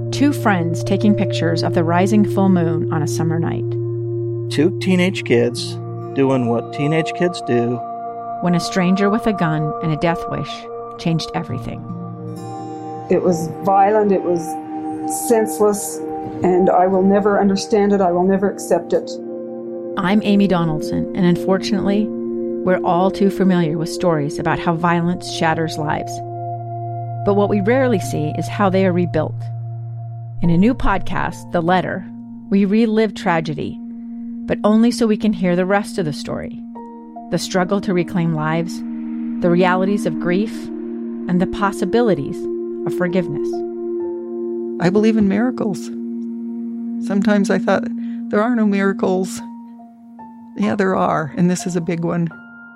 Two friends taking pictures of the rising full moon on a summer night. Two teenage kids doing what teenage kids do. When a stranger with a gun and a death wish changed everything. It was violent, it was senseless, and I will never understand it, I will never accept it. I'm Amy Donaldson, and unfortunately, we're all too familiar with stories about how violence shatters lives. But what we rarely see is how they are rebuilt. In a new podcast, The Letter, we relive tragedy, but only so we can hear the rest of the story. The struggle to reclaim lives, the realities of grief, and the possibilities of forgiveness. I believe in miracles. Sometimes I thought, there are no miracles. Yeah, there are, and this is a big one.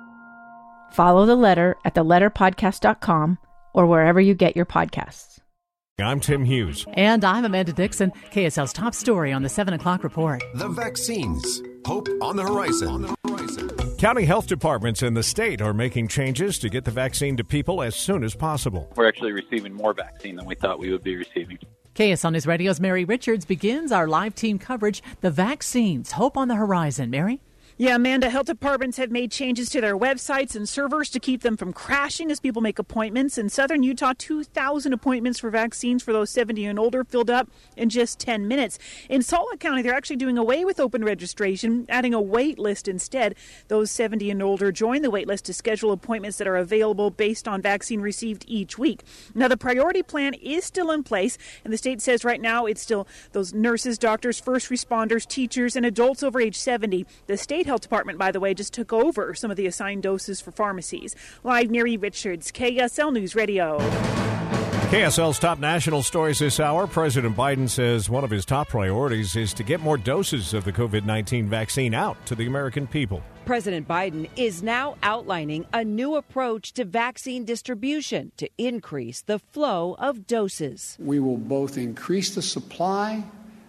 Follow The Letter at theletterpodcast.com or wherever you get your podcasts. I'm Tim Hughes. And I'm Amanda Dixon. KSL's top story on the 7 o'clock report. The vaccines. Hope on the horizon. County health departments in the state are making changes to get the vaccine to people as soon as possible. We're actually receiving more vaccine than we thought we would be receiving. KSL News Radio's Mary Richards begins our live team coverage, The Vaccines. Hope on the horizon. Mary? Yeah, Amanda, health departments have made changes to their websites and servers to keep them from crashing as people make appointments. In southern Utah, 2,000 appointments for vaccines for those 70 and older filled up in just 10 minutes. In Salt Lake County, they're actually doing away with open registration, adding a wait list instead. Those 70 and older join the wait list to schedule appointments that are available based on vaccine received each week. Now, the priority plan is still in place, and the state says right now it's still those nurses, doctors, first responders, teachers, and adults over age 70. The state health department, by the way, just took over some of the assigned doses for pharmacies. Live, Mary Richards, KSL News Radio. KSL's top national stories this hour. President Biden says one of his top priorities is to get more doses of the COVID-19 vaccine out to the American people. President Biden is now outlining a new approach to vaccine distribution to increase the flow of doses. We will both increase the supply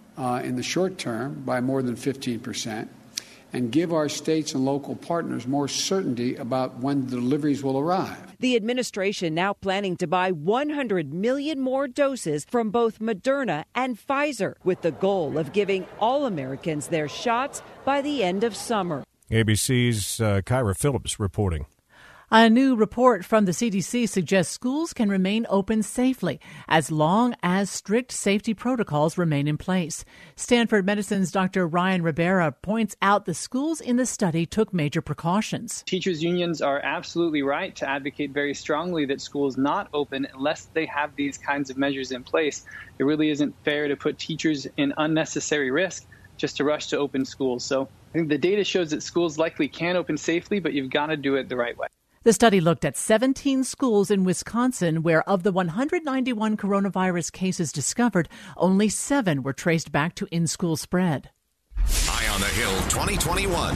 in the short term by more than 15%. And give our states and local partners more certainty about when the deliveries will arrive. The administration now planning to buy 100 million more doses from both Moderna and Pfizer, with the goal of giving all Americans their shots by the end of summer. ABC's Kyra Phillips reporting. A new report from the CDC suggests schools can remain open safely as long as strict safety protocols remain in place. Stanford Medicine's Dr. Ryan Ribera points out the schools in the study took major precautions. Teachers' unions are absolutely right to advocate very strongly that schools not open unless they have these kinds of measures in place. It really isn't fair to put teachers in unnecessary risk just to rush to open schools. So I think the data shows that schools likely can open safely, but you've got to do it the right way. The study looked at 17 schools in Wisconsin where of the 191 coronavirus cases discovered, only 7 were traced back to in-school spread. Eye on the Hill 2021.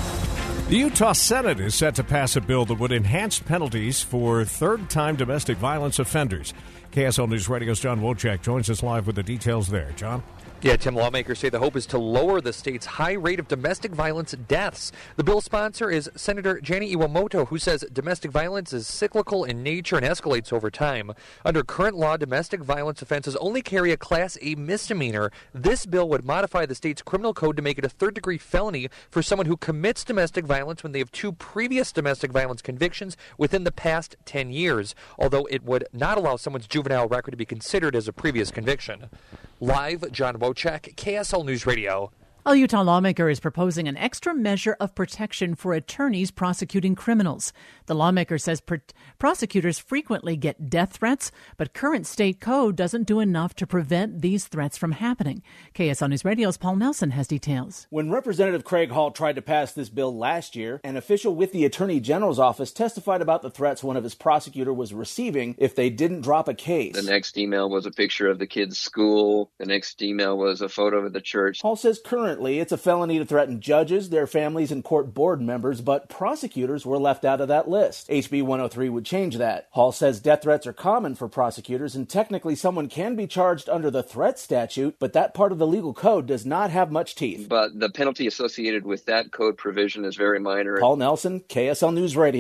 The Utah Senate is set to pass a bill that would enhance penalties for third-time domestic violence offenders. KSL News Radio's John Wojcik joins us live with the details there. John? Yeah, Tim, lawmakers say the hope is to lower the state's high rate of domestic violence deaths. The bill's sponsor is Senator Jenny Iwamoto, who says domestic violence is cyclical in nature and escalates over time. Under current law, domestic violence offenses only carry a Class A misdemeanor. This bill would modify the state's criminal code to make it a third-degree felony for someone who commits domestic violence when they have 2 previous domestic violence convictions within the past 10 years, although it would not allow someone's juvenile record to be considered as a previous conviction. Live, John Wojcik, KSL News Radio. A Utah lawmaker is proposing an extra measure of protection for attorneys prosecuting criminals. The lawmaker says prosecutors frequently get death threats, but current state code doesn't do enough to prevent these threats from happening. KSL News Radio's Paul Nelson has details. When Representative Craig Hall tried to pass this bill last year, an official with the Attorney General's office testified about the threats one of his prosecutors was receiving if they didn't drop a case. The next email was a picture of the kid's school. The next email was a photo of the church. Hall says currently it's a felony to threaten judges, their families, and court board members, but prosecutors were left out of that list. HB 103 would change that. Hall says death threats are common for prosecutors, and technically someone can be charged under the threat statute, but that part of the legal code does not have much teeth. But the penalty associated with that code provision is very minor. Paul Nelson, KSL News Radio.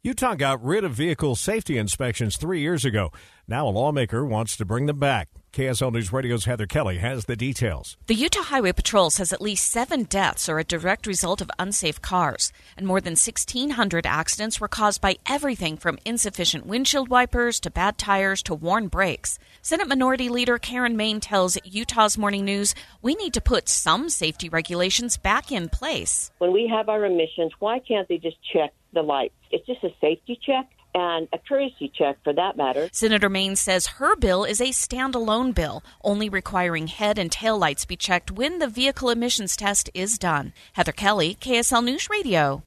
Utah got rid of vehicle safety inspections 3 years ago. Now a lawmaker wants to bring them back. KSL News Radio's Heather Kelly has the details. The Utah Highway Patrol says at least 7 deaths are a direct result of unsafe cars, and more than 1,600 accidents were caused by everything from insufficient windshield wipers to bad tires to worn brakes. Senate Minority Leader Karen Main tells Utah's Morning News, we need to put some safety regulations back in place. When we have our emissions, why can't they just check the lights? It's just a safety check and a courtesy check for that matter. Senator Main says her bill is a standalone bill, only requiring head and tail lights be checked when the vehicle emissions test is done. Heather Kelly, KSL News Radio.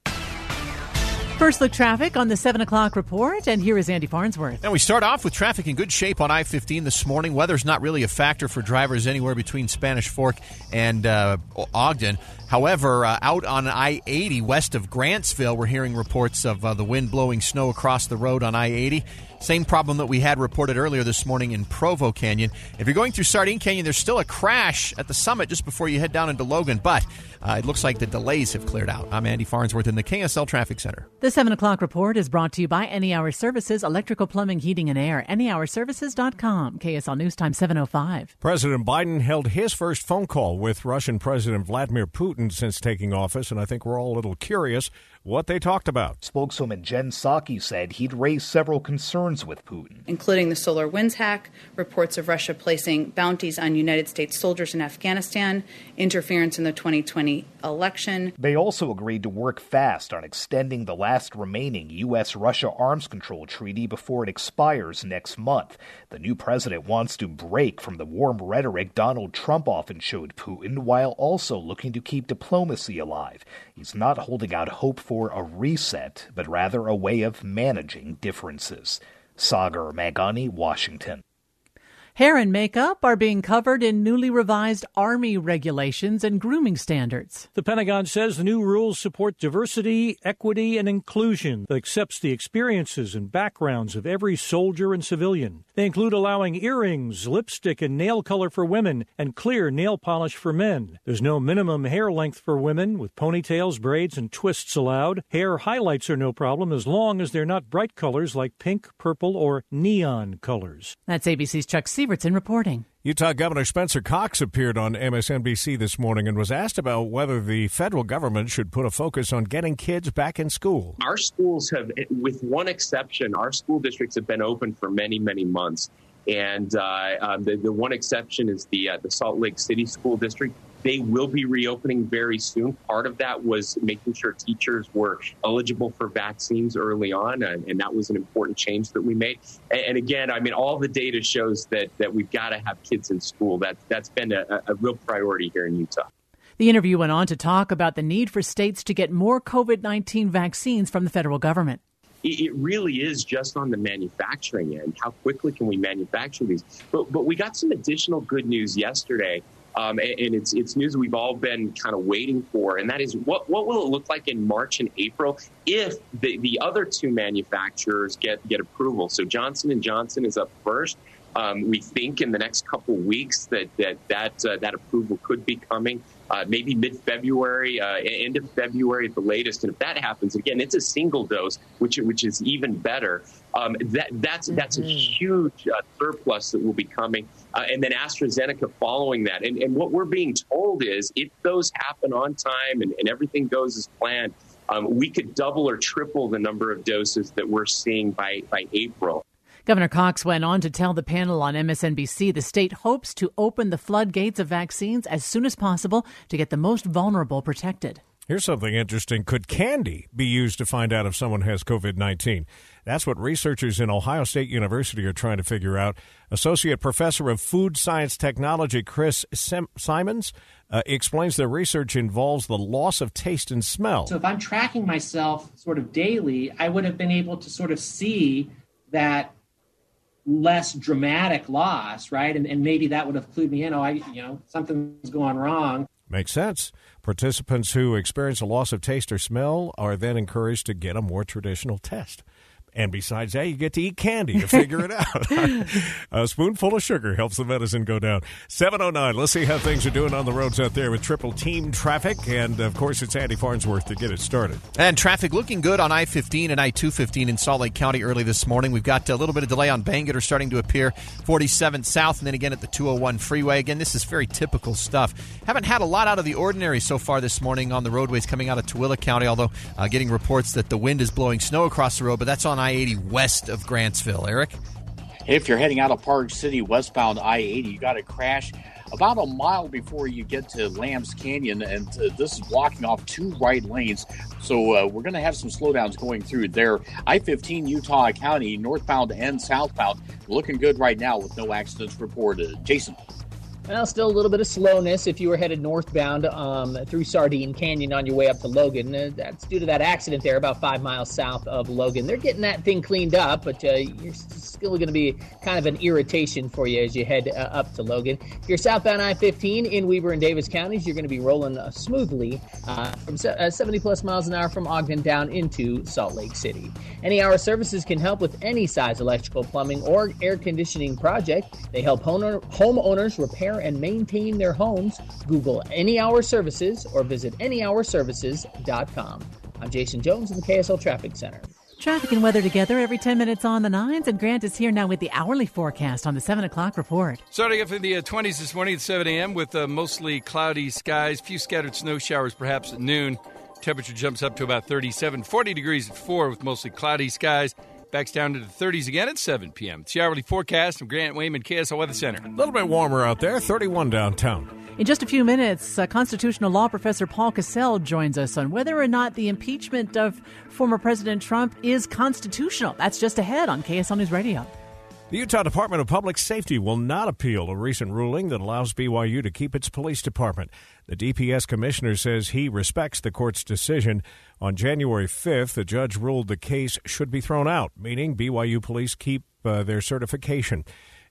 First look traffic on the 7 o'clock report, and here is Andy Farnsworth. And we start off with traffic in good shape on I-15 this morning. Weather's not really a factor for drivers anywhere between Spanish Fork and Ogden. However, out on I-80 west of Grantsville, we're hearing reports of the wind blowing snow across the road on I-80. Same problem that we had reported earlier this morning in Provo Canyon. If you're going through Sardine Canyon, there's still a crash at the summit just before you head down into Logan, but it looks like the delays have cleared out. I'm Andy Farnsworth in the KSL Traffic Center. The 7 o'clock report is brought to you by Any Hour Services, electrical, plumbing, heating, and air. AnyHourServices.com. KSL News Time 7:05. President Biden held his first phone call with Russian President Vladimir Putin since taking office, and I think we're all a little curious what they talked about. Spokeswoman Jen Psaki said he'd raised several concerns with Putin, including the SolarWinds hack, reports of Russia placing bounties on United States soldiers in Afghanistan, interference in the 2020 election. They also agreed to work fast on extending the last remaining U.S.-Russia arms control treaty before it expires next month. The new president wants to break from the warm rhetoric Donald Trump often showed Putin, while also looking to keep diplomacy alive. He's not holding out hope for a reset, but rather a way of managing differences. Sagar Magani, Washington. Hair and makeup are being covered in newly revised Army regulations and grooming standards. The Pentagon says the new rules support diversity, equity, and inclusion that accepts the experiences and backgrounds of every soldier and civilian. They include allowing earrings, lipstick, and nail color for women, and clear nail polish for men. There's no minimum hair length for women, with ponytails, braids, and twists allowed. Hair highlights are no problem as long as they're not bright colors like pink, purple, or neon colors. That's ABC's Chuck Sievertson reporting. Utah Governor Spencer Cox appeared on MSNBC this morning and was asked about whether the federal government should put a focus on getting kids back in school. Our schools have, with one exception, our school districts have been open for many, many months. And the one exception is the Salt Lake City School District. They will be reopening very soon. Part of that was making sure teachers were eligible for vaccines early on, and that was an important change that we made. And again, I mean, all the data shows that we've got to have kids in school. That's been a real priority here in Utah. The interview went on to talk about the need for states to get more COVID-19 vaccines from the federal government. It really is just on the manufacturing end. How quickly can we manufacture these? But we got some additional good news yesterday. And it's news we've all been kind of waiting for, and that is what will it look like in March and April if the other two manufacturers get approval. So Johnson & Johnson is up first. We think in the next couple of weeks that approval could be coming, maybe mid-February, end of February at the latest. And if that happens, again, it's a single dose, which is even better. That's a huge surplus that will be coming. And then AstraZeneca following that. And what we're being told is if those happen on time and everything goes as planned, we could double or triple the number of doses that we're seeing by April. Governor Cox went on to tell the panel on MSNBC the state hopes to open the floodgates of vaccines as soon as possible to get the most vulnerable protected. Here's something interesting. Could candy be used to find out if someone has COVID-19? That's what researchers in Ohio State University are trying to figure out. Associate Professor of Food Science Technology Chris Simons explains their research involves the loss of taste and smell. So if I'm tracking myself sort of daily, I would have been able to sort of see that less dramatic loss, right? And maybe that would have clued me in, something's going wrong. Makes sense. Participants who experience a loss of taste or smell are then encouraged to get a more traditional test. And besides that, you get to eat candy to figure it out. A spoonful of sugar helps the medicine go down. 7:09. Let's see how things are doing on the roads out there with triple team traffic. And, of course, it's Andy Farnsworth to get it started. And traffic looking good on I-15 and I-215 in Salt Lake County early this morning. We've got a little bit of delay on Bangerter starting to appear, 47 south, and then again at the 201 freeway. Again, this is very typical stuff. Haven't had a lot out of the ordinary so far this morning on the roadways coming out of Tooele County, although getting reports that the wind is blowing snow across the road, but that's on I-80 west of Grantsville. Eric? If you're heading out of Park City westbound I-80, you got to crash about a mile before you get to Lambs Canyon, and this is blocking off 2 right lanes. So we're going to have some slowdowns going through there. I-15 Utah County, northbound and southbound, looking good right now with no accidents reported. Jason? Well, still a little bit of slowness if you were headed northbound through Sardine Canyon on your way up to Logan. That's due to that accident there about 5 miles south of Logan. They're getting that thing cleaned up, but you're still going to be kind of an irritation for you as you head up to Logan. If you're southbound I-15 in Weber and Davis counties, you're going to be rolling smoothly from 70-plus miles an hour from Ogden down into Salt Lake City. Any Hour Services can help with any size electrical, plumbing, or air conditioning project. They help homeowners repair and maintain their homes. Google Any Hour Services or visit anyhourservices.com. I'm Jason Jones in the KSL Traffic Center. Traffic and weather together every 10 minutes on the 9s, and Grant is here now with the hourly forecast on the 7 o'clock report. Starting up in the 20s this morning at 7 a.m. with mostly cloudy skies, few scattered snow showers perhaps at noon. Temperature jumps up to about 37, 40 degrees at 4 with mostly cloudy skies. Backs down to the 30s again at 7 p.m. It's the hourly forecast from Grant Wayman, KSL Weather Center. A little bit warmer out there, 31 downtown. In just a few minutes, constitutional law professor Paul Cassell joins us on whether or not the impeachment of former President Trump is constitutional. That's just ahead on KSL News Radio. The Utah Department of Public Safety will not appeal a recent ruling that allows BYU to keep its police department. The DPS commissioner says he respects the court's decision. On January 5th, the judge ruled the case should be thrown out, meaning BYU police keep their certification.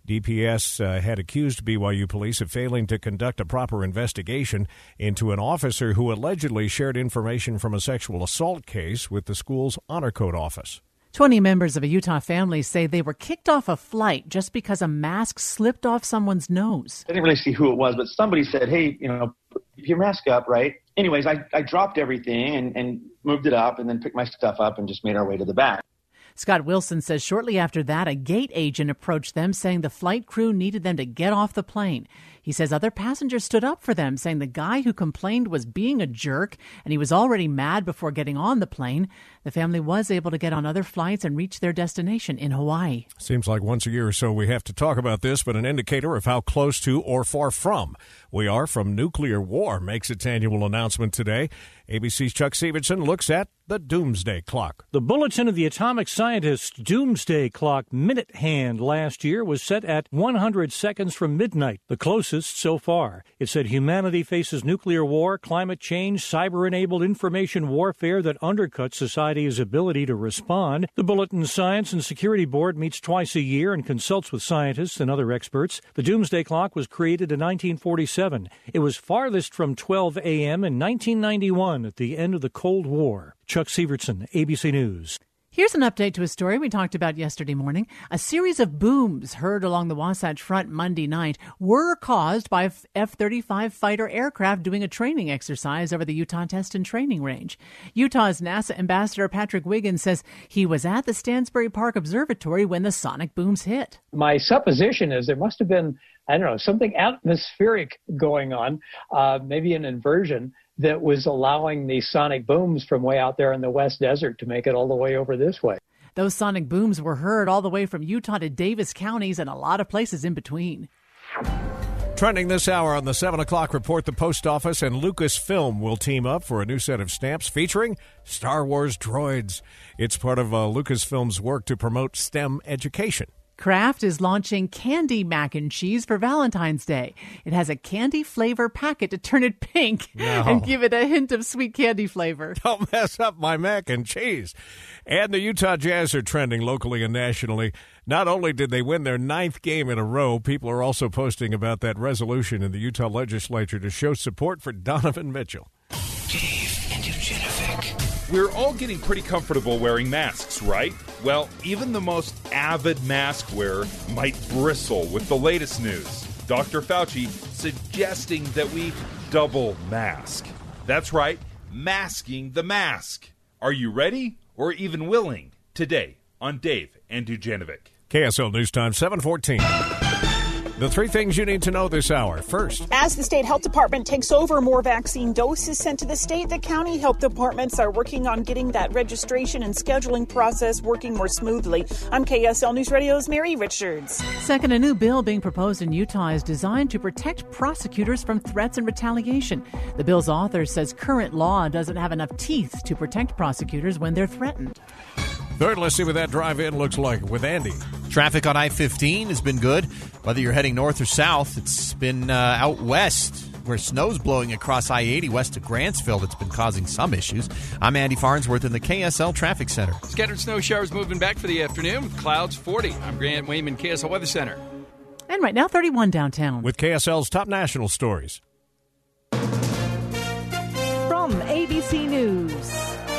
DPS had accused BYU police of failing to conduct a proper investigation into an officer who allegedly shared information from a sexual assault case with the school's Honor Code office. 20 members of a Utah family say they were kicked off a flight just because a mask slipped off someone's nose. I didn't really see who it was, but somebody said, hey, keep your mask up, right? Anyways, I dropped everything and moved it up and then picked my stuff up and just made our way to the back. Scott Wilson says shortly after that, a gate agent approached them saying the flight crew needed them to get off the plane. He says other passengers stood up for them, saying the guy who complained was being a jerk and he was already mad before getting on the plane. The family was able to get on other flights and reach their destination in Hawaii. Seems like once a year or so we have to talk about this, but an indicator of how close to or far from we are from nuclear war makes its annual announcement today. ABC's Chuck Stevenson looks at the Doomsday Clock. The bulletin of the atomic scientist's Doomsday Clock minute hand last year was set at 100 seconds from midnight, the closest so far. It said humanity faces nuclear war, climate change, cyber-enabled information warfare that undercuts society's ability to respond. The Bulletin's Science and Security Board meets twice a year and consults with scientists and other experts. The Doomsday Clock was created in 1947. It was farthest from 12 a.m. in 1991 at the end of the Cold War. Chuck Severson, ABC News. Here's an update to a story we talked about yesterday morning. A series of booms heard along the Wasatch Front Monday night were caused by F-35 fighter aircraft doing a training exercise over the Utah Test and Training Range. Utah's NASA ambassador Patrick Wiggins says he was at the Stansbury Park Observatory when the sonic booms hit. My supposition is there must have been, something atmospheric going on, maybe an inversion that was allowing the sonic booms from way out there in the West Desert to make it all the way over this way. Those sonic booms were heard all the way from Utah to Davis counties and a lot of places in between. Trending this hour on the 7 o'clock report, the Post Office and Lucasfilm will team up for a new set of stamps featuring Star Wars droids. It's part of Lucasfilm's work to promote STEM education. Kraft is launching candy mac and cheese for Valentine's Day. It has a candy flavor packet to turn it pink and give it a hint of sweet candy flavor. Don't mess up my mac and cheese. And the Utah Jazz are trending locally and nationally. Not only did they win their 9th game in a row, people are also posting about that resolution in the Utah legislature to show support for Donovan Mitchell. Dave and Dujanovic. We're all getting pretty comfortable wearing masks, right? Well, even the most avid mask wearer might bristle with the latest news. Dr. Fauci suggesting that we double mask. That's right, masking the mask. Are you ready or even willing? Today on Dave and Dujanovic. KSL News Time, 7:14. The three things you need to know this hour. First, as the state health department takes over, more vaccine doses sent to the state. The county health departments are working on getting that registration and scheduling process working more smoothly. I'm KSL News Radio's Mary Richards. Second, a new bill being proposed in Utah is designed to protect prosecutors from threats and retaliation. The bill's author says current law doesn't have enough teeth to protect prosecutors when they're threatened. Third, let's see what that drive-in looks like with Andy. Traffic on I-15 has been good. Whether you're heading north or south, it's been out west where snow's blowing across I-80 west of Grantsville that's been causing some issues. I'm Andy Farnsworth in the KSL Traffic Center. Scattered snow showers moving back for the afternoon with clouds 40. I'm Grant Wayman, KSL Weather Center. And right now, 31 downtown. With KSL's top national stories. From ABC News,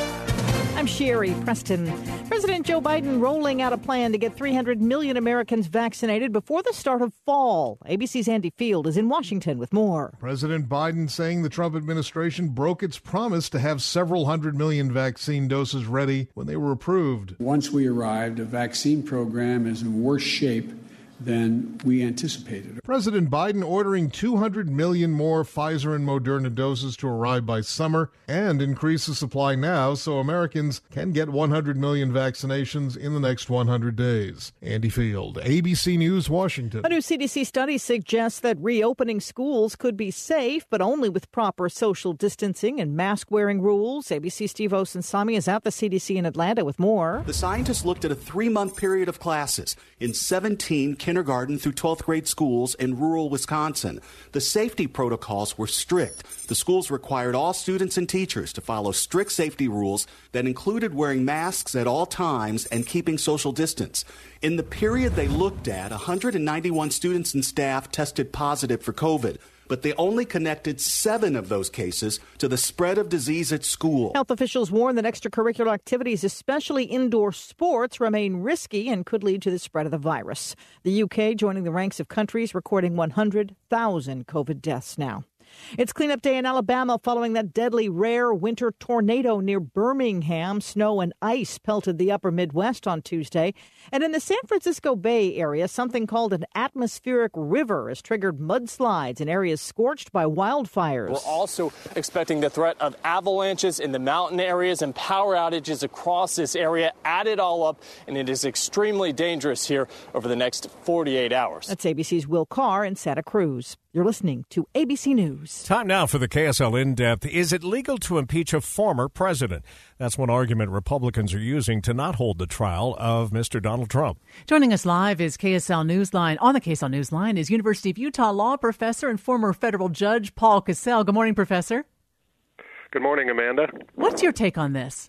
I'm Sherry Preston. President Joe Biden rolling out a plan to get 300 million Americans vaccinated before the start of fall. ABC's Andy Field is in Washington with more. President Biden saying the Trump administration broke its promise to have several hundred million vaccine doses ready when they were approved. Once we arrived, the vaccine program is in worse shape than we anticipated. President Biden ordering 200 million more Pfizer and Moderna doses to arrive by summer and increase the supply now so Americans can get 100 million vaccinations in the next 100 days. Andy Field, ABC News, Washington. A new CDC study suggests that reopening schools could be safe, but only with proper social distancing and mask-wearing rules. ABC Steve Osunsami is at the CDC in Atlanta with more. The scientists looked at a 3-month period of classes in 17 kindergarten through 12th grade schools in rural Wisconsin. The safety protocols were strict. The schools required all students and teachers to follow strict safety rules that included wearing masks at all times and keeping social distance. In the period they looked at, 191 students and staff tested positive for COVID, but they only connected 7 of those cases to the spread of disease at school. Health officials warn that extracurricular activities, especially indoor sports, remain risky and could lead to the spread of the virus. The UK joining the ranks of countries recording 100,000 COVID deaths now. It's cleanup day in Alabama following that deadly rare winter tornado near Birmingham. Snow and ice pelted the upper Midwest on Tuesday. And in the San Francisco Bay Area, something called an atmospheric river has triggered mudslides in areas scorched by wildfires. We're also expecting the threat of avalanches in the mountain areas and power outages across this area. Add it all up, and it is extremely dangerous here over the next 48 hours. That's ABC's Will Carr in Santa Cruz. You're listening to ABC News. Time now for the KSL In-Depth. Is it legal to impeach a former president? That's one argument Republicans are using to not hold the trial of Mr. Donald Trump. Joining us live is KSL Newsline. On the KSL Newsline is University of Utah law professor and former federal judge Paul Cassell. Good morning, Professor. Good morning, Amanda. What's your take on this?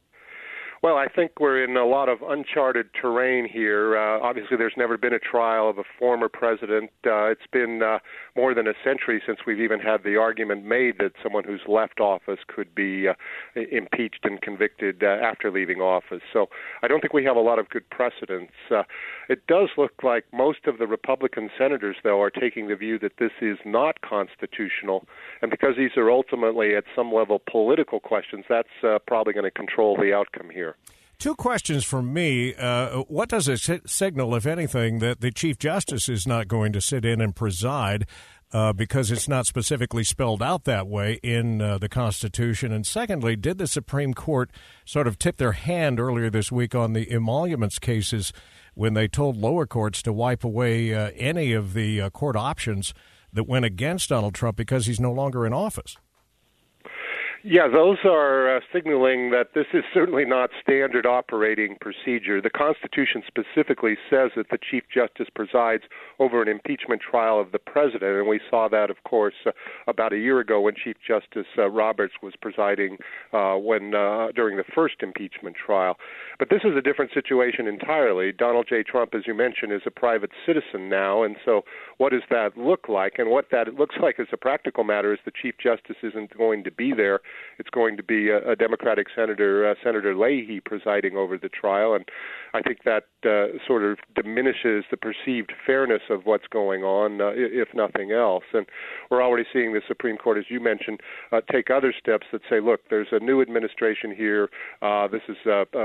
Well, I think we're in a lot of uncharted terrain here. Obviously, there's never been a trial of a former president. It's been more than a century since we've even had the argument made that someone who's left office could be impeached and convicted after leaving office. So I don't think we have a lot of good precedents. It does look like most of the Republican senators, though, are taking the view that this is not constitutional. And because these are ultimately, at some level, political questions, that's probably going to control the outcome here. 2 questions from me. What does it signal, if anything, that the Chief Justice is not going to sit in and preside because it's not specifically spelled out that way in the Constitution? And secondly, did the Supreme Court sort of tip their hand earlier this week on the emoluments cases when they told lower courts to wipe away any of the court options that went against Donald Trump because he's no longer in office? Yeah, those are signaling that this is certainly not standard operating procedure. The Constitution specifically says that the Chief Justice presides over an impeachment trial of the president, and we saw that, of course, about a year ago when Chief Justice Roberts was presiding during the first impeachment trial. But this is a different situation entirely. Donald J. Trump, as you mentioned, is a private citizen now, and so what does that look like? And what that looks like as a practical matter is the Chief Justice isn't going to be there it's going to be a Democratic Senator Leahy presiding over the trial, and I think that sort of diminishes the perceived fairness of what's going on, if nothing else. And we're already seeing the Supreme Court, as you mentioned, take other steps that say, look, there's a new administration here. This is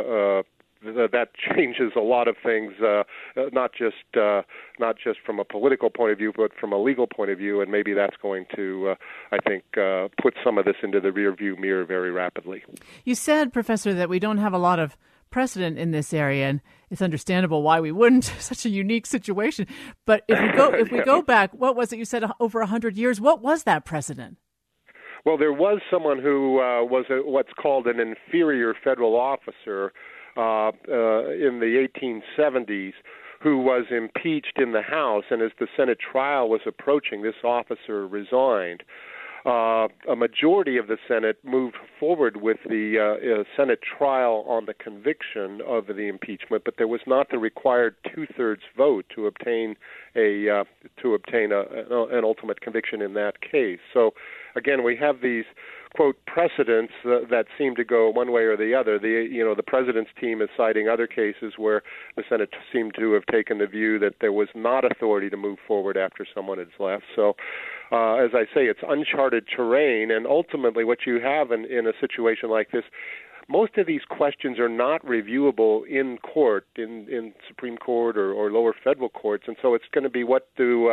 that changes a lot of things, not just from a political point of view, but from a legal point of view, and maybe that's going to, I think, put some of this into the rearview mirror very rapidly. You said, Professor, that we don't have a lot of precedent in this area, and it's understandable why we wouldn't. Such a unique situation. But if we go back, what was it you said, over 100 years? What was that precedent? Well, there was someone who was what's called an inferior federal officer in the 1870s who was impeached in the House, and as the Senate trial was approaching, this officer resigned. A majority of the Senate moved forward with the Senate trial on the conviction of the impeachment, but there was not the required 2/3 vote to obtain an ultimate conviction in that case. So, again, we have these quote precedents that seem to go one way or the other. The president's team is citing other cases where the Senate seemed to have taken the view that there was not authority to move forward after someone has left. So, as I say, it's uncharted terrain, and ultimately what you have in a situation like this, most of these questions are not reviewable in court, in Supreme Court or lower federal courts, and so it's going to be what do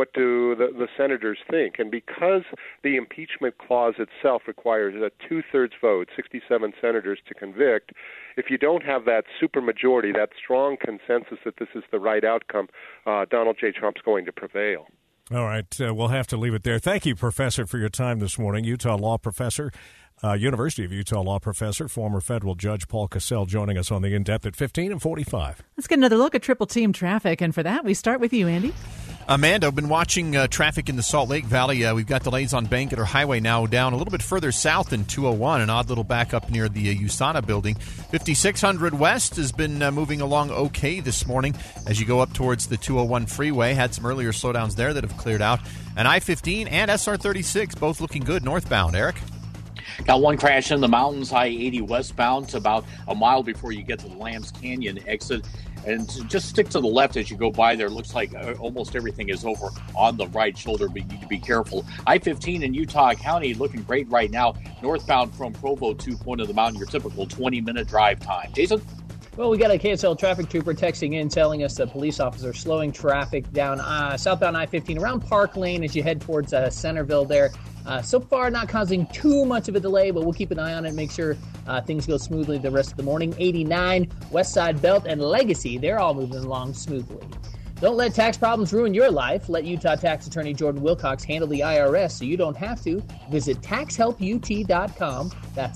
the senators think? And because the impeachment clause itself requires a 2/3 vote, 67 senators to convict, if you don't have that supermajority, that strong consensus that this is the right outcome, Donald J. Trump's going to prevail. All right, we'll have to leave it there. Thank you, Professor, for your time this morning. Utah law professor, University of Utah law professor, former federal judge Paul Cassell joining us on the In-Depth at 15 and 45. Let's get another look at Triple Team traffic, and for that, we start with you, Andy. Amanda, I've been watching traffic in the Salt Lake Valley. We've got delays on Bangerter Highway now down a little bit further south in 201, an odd little backup near the USANA building. 5600 West has been moving along okay this morning as you go up towards the 201 freeway. Had some earlier slowdowns there that have cleared out. And I-15 and SR-36 both looking good northbound. Eric? Got one crash in the mountains, I-80 westbound. It's about a mile before you get to the Lambs Canyon exit. And just stick to the left as you go by there. It looks like almost everything is over on the right shoulder, but you need to be careful. I-15 in Utah County looking great right now. Northbound from Provo to Point of the Mountain, your typical 20-minute drive time. Jason? Well, we got a KSL traffic trooper texting in telling us that police officers slowing traffic down southbound I-15 around Park Lane as you head towards Centerville there. So far, not causing too much of a delay, but we'll keep an eye on it, make sure things go smoothly the rest of the morning. 89, West Side Belt, and Legacy, they're all moving along smoothly. Don't let tax problems ruin your life. Let Utah Tax Attorney Jordan Wilcox handle the IRS so you don't have to. Visit TaxHelpUT.com. That's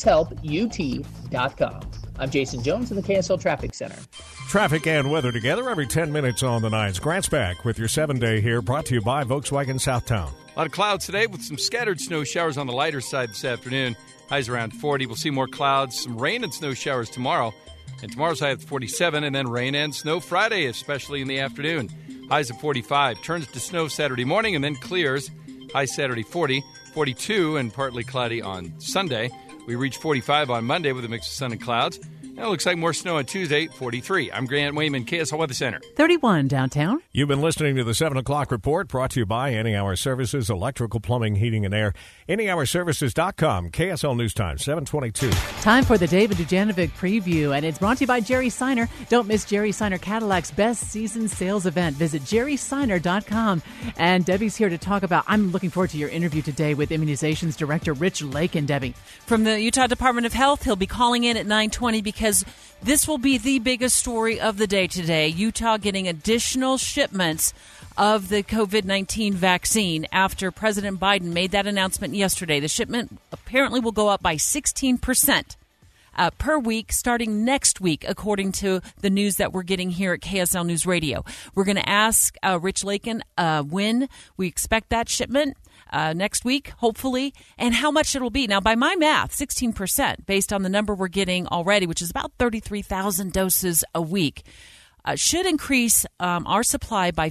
TaxHelpUT.com. I'm Jason Jones in the KSL Traffic Center. Traffic and weather together every 10 minutes on the 9s. Grant's back with your 7-day here, brought to you by Volkswagen Southtown. A lot of clouds today with some scattered snow showers on the lighter side this afternoon. Highs around 40. We'll see more clouds, some rain and snow showers tomorrow. And tomorrow's high at 47, and then rain and snow Friday, especially in the afternoon. Highs at 45. Turns to snow Saturday morning and then clears. High Saturday 40, 42, and partly cloudy on Sunday. We reach 45 on Monday with a mix of sun and clouds. Now it looks like more snow on Tuesday, 43. I'm Grant Wayman, KSL Weather Center. 31 downtown. You've been listening to the 7 o'clock report, brought to you by Any Hour Services, electrical, plumbing, heating, and air. AnyHourServices.com, KSL News Time, 7:22. Time for the David Dujanovic preview, and it's brought to you by Jerry Seiner. Don't miss Jerry Seiner Cadillac's best season sales event. Visit JerrySeiner.com. And Debbie's here to talk about, I'm looking forward to your interview today with Immunizations Director Rich Lakin. Debbie. From the Utah Department of Health, he'll be calling in at 9:20 because this will be the biggest story of the day today. Utah getting additional shipments of the COVID-19 vaccine after President Biden made that announcement yesterday. The shipment apparently will go up by 16% per week starting next week, according to the news that we're getting here at KSL News Radio. We're going to ask Rich Lakin when we expect that shipment. Next week, hopefully, and how much it'll be. Now, by my math, 16%, based on the number we're getting already, which is about 33,000 doses a week. should increase our supply by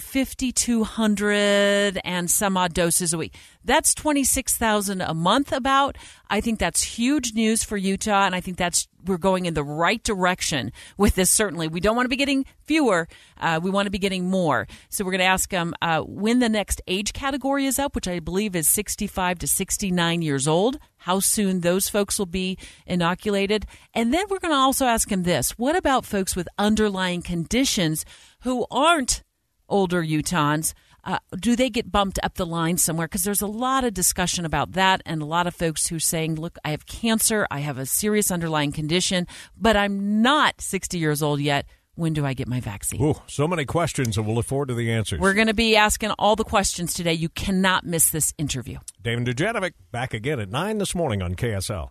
5,200 and some odd doses a week. That's 26,000 a month about. I think that's huge news for Utah, and I think we're going in the right direction with this, certainly. We don't want to be getting fewer. We want to be getting more. So we're going to ask them when the next age category is up, which I believe is 65 to 69 years old, how soon those folks will be inoculated. And then we're going to also ask him this. What about folks with underlying conditions who aren't older Utahns? Do they get bumped up the line somewhere? Because there's a lot of discussion about that, and a lot of folks who are saying, look, I have cancer, I have a serious underlying condition, but I'm not 60 years old yet. When do I get my vaccine? Ooh, so many questions, and we'll look forward to the answers. We're going to be asking all the questions today. You cannot miss this interview. David Dujanovic back again at 9 this morning on KSL.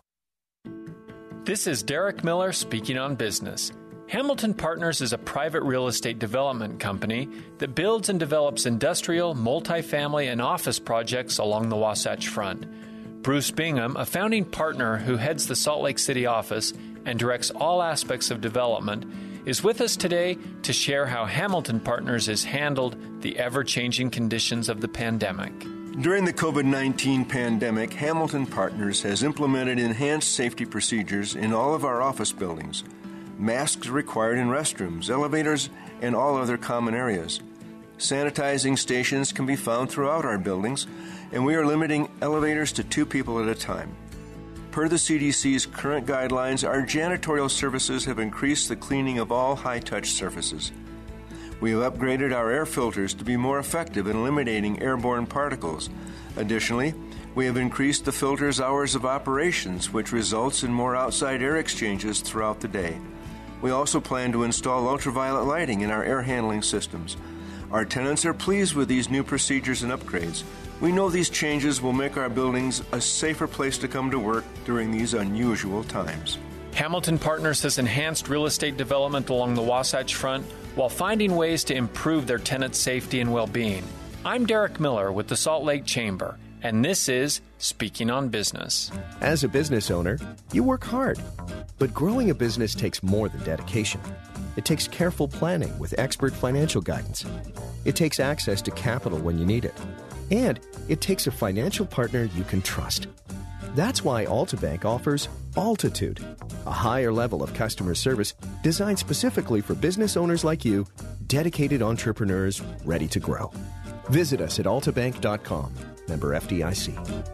This is Derek Miller speaking on business. Hamilton Partners is a private real estate development company that builds and develops industrial, multifamily, and office projects along the Wasatch Front. Bruce Bingham, a founding partner who heads the Salt Lake City office and directs all aspects of development, is with us today to share how Hamilton Partners has handled the ever-changing conditions of the pandemic. During the COVID-19 pandemic, Hamilton Partners has implemented enhanced safety procedures in all of our office buildings. Masks required in restrooms, elevators, and all other common areas. Sanitizing stations can be found throughout our buildings, and we are limiting elevators to 2 people at a time. Per the CDC's current guidelines, our janitorial services have increased the cleaning of all high-touch surfaces. We have upgraded our air filters to be more effective in eliminating airborne particles. Additionally, we have increased the filter's hours of operations, which results in more outside air exchanges throughout the day. We also plan to install ultraviolet lighting in our air handling systems. Our tenants are pleased with these new procedures and upgrades. We know these changes will make our buildings a safer place to come to work during these unusual times. Hamilton Partners has enhanced real estate development along the Wasatch Front while finding ways to improve their tenants' safety and well-being. I'm Derek Miller with the Salt Lake Chamber, and this is Speaking on Business. As a business owner, you work hard. But growing a business takes more than dedication. It takes careful planning with expert financial guidance. It takes access to capital when you need it. And it takes a financial partner you can trust. That's why Altabank offers Altitude, a higher level of customer service designed specifically for business owners like you, dedicated entrepreneurs ready to grow. Visit us at altabank.com. Member FDIC.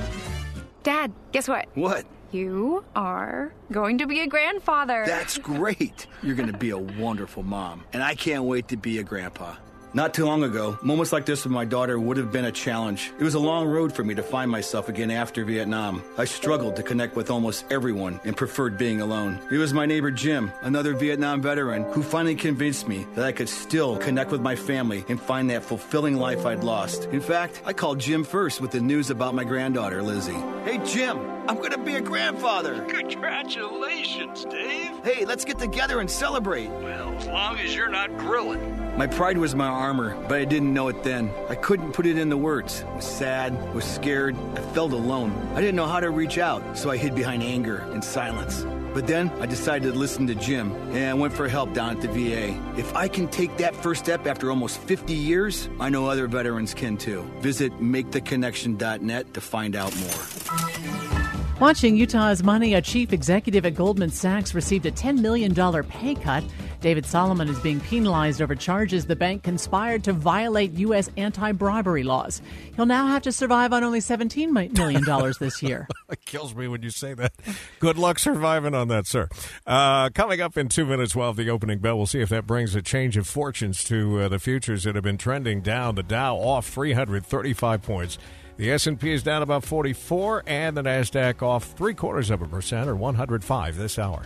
Dad, guess what? What? You are going to be a grandfather. That's great. You're going to be a wonderful mom. And I can't wait to be a grandpa. Not too long ago, moments like this with my daughter would have been a challenge. It was a long road for me to find myself again after Vietnam. I struggled to connect with almost everyone and preferred being alone. It was my neighbor Jim, another Vietnam veteran, who finally convinced me that I could still connect with my family and find that fulfilling life I'd lost. In fact, I called Jim first with the news about my granddaughter, Lizzie. Hey, Jim, I'm going to be a grandfather. Congratulations, Dave. Hey, let's get together and celebrate. Well, as long as you're not grilling. My pride was my armor, but I didn't know it then. I couldn't put it into words. I was sad, was scared, I felt alone. I didn't know how to reach out, so I hid behind anger and silence. But then I decided to listen to Jim, and I went for help down at the VA. If I can take that first step after almost 50 years, I know other veterans can too. Visit maketheconnection.net to find out more. Watching Utah's money, a chief executive at Goldman Sachs received a $10 million pay cut. David Solomon is being penalized over charges the bank conspired to violate U.S. anti-bribery laws. He'll now have to survive on only $17 million this year. It kills me when you say that. Good luck surviving on that, sir. Coming up in 2 minutes, we'll have the opening bell. We'll see if that brings a change of fortunes to the futures that have been trending down. The Dow off 335 points. The S&P is down about 44, and the NASDAQ off 0.75% or 105 this hour.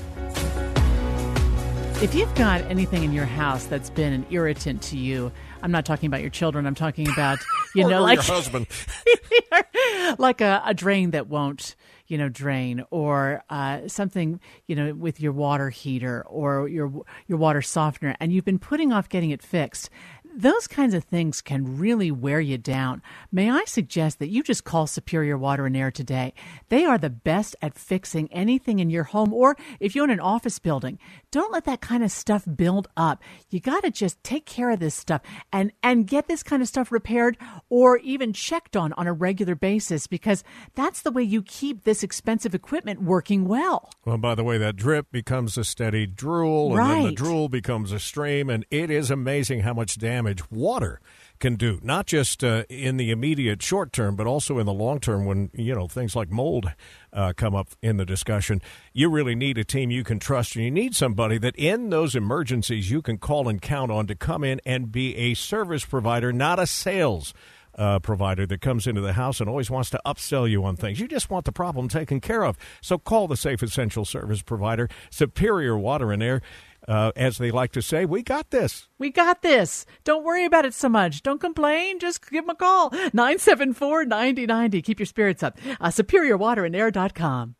If you've got anything in your house that's been an irritant to you, I'm not talking about your children. I'm talking about, or like your husband, like a drain that won't, drain, or something, with your water heater or your water softener, and you've been putting off getting it fixed. Those kinds of things can really wear you down. May I suggest that you just call Superior Water and Air today? They are the best at fixing anything in your home, or if you own an office building. Don't let that kind of stuff build up. You got to just take care of this stuff and get this kind of stuff repaired or even checked on a regular basis, because that's the way you keep this expensive equipment working well. Well, by the way, that drip becomes a steady drool, and then the drool becomes a stream, and it is amazing how much damage water can do, not just in the immediate short term, but also in the long term when, things like mold come up in the discussion. You really need a team you can trust, and you need somebody that in those emergencies you can call and count on to come in and be a service provider, not a sales provider that comes into the house and always wants to upsell you on things. You just want the problem taken care of. So call the safe, essential service provider, Superior Water and Air. As they like to say, we got this. We got this. Don't worry about it so much. Don't complain. Just give them a call. 974-9090. Keep your spirits up. SuperiorWaterandAir.com.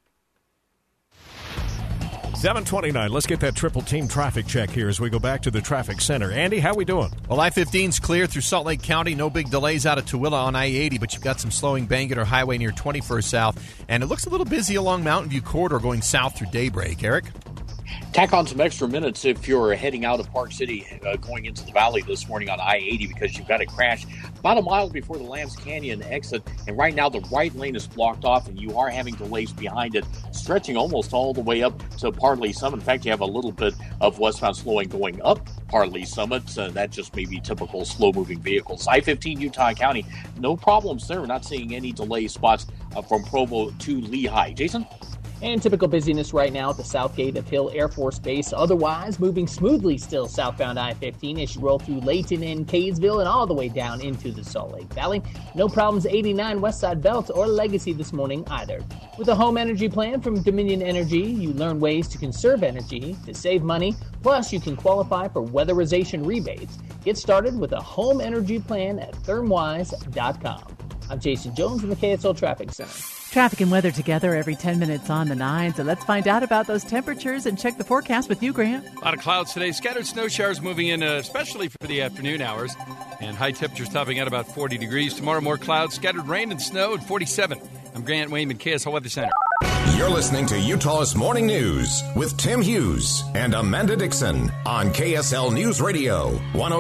7:29. Let's get that triple team traffic check here as we go back to the traffic center. Andy, how we doing? Well, I-15's clear through Salt Lake County. No big delays out of Tooele on I-80, but you've got some slowing Bangerter Highway near 21st South. And it looks a little busy along Mountain View Corridor going south through Daybreak. Eric? Tack on some extra minutes if you're heading out of Park City going into the valley this morning on I-80, because you've got a crash about a mile before the Lambs Canyon exit. And right now the right lane is blocked off, and you are having delays behind it, stretching almost all the way up to Parley Summit. In fact, you have a little bit of westbound slowing going up Parley Summit. That just may be typical slow-moving vehicles. I-15 Utah County, no problems there. We're not seeing any delay spots from Provo to Lehigh. Jason? And typical busyness right now at the south gate of Hill Air Force Base. Otherwise, moving smoothly still southbound I-15 as you roll through Layton and Kaysville and all the way down into the Salt Lake Valley. No problems 89 West Side Belt or Legacy this morning either. With a home energy plan from Dominion Energy, you learn ways to conserve energy, to save money, plus you can qualify for weatherization rebates. Get started with a home energy plan at thermwise.com. I'm Jason Jones in the KSL Traffic Center. Traffic and weather together every 10 minutes on the 9. So let's find out about those temperatures and check the forecast with you, Grant. A lot of clouds today. Scattered snow showers moving in, especially for the afternoon hours. And high temperatures topping at about 40 degrees. Tomorrow, more clouds, scattered rain and snow at 47. I'm Grant Wayman, KSL Weather Center. You're listening to Utah's Morning News with Tim Hughes and Amanda Dixon on KSL News Radio,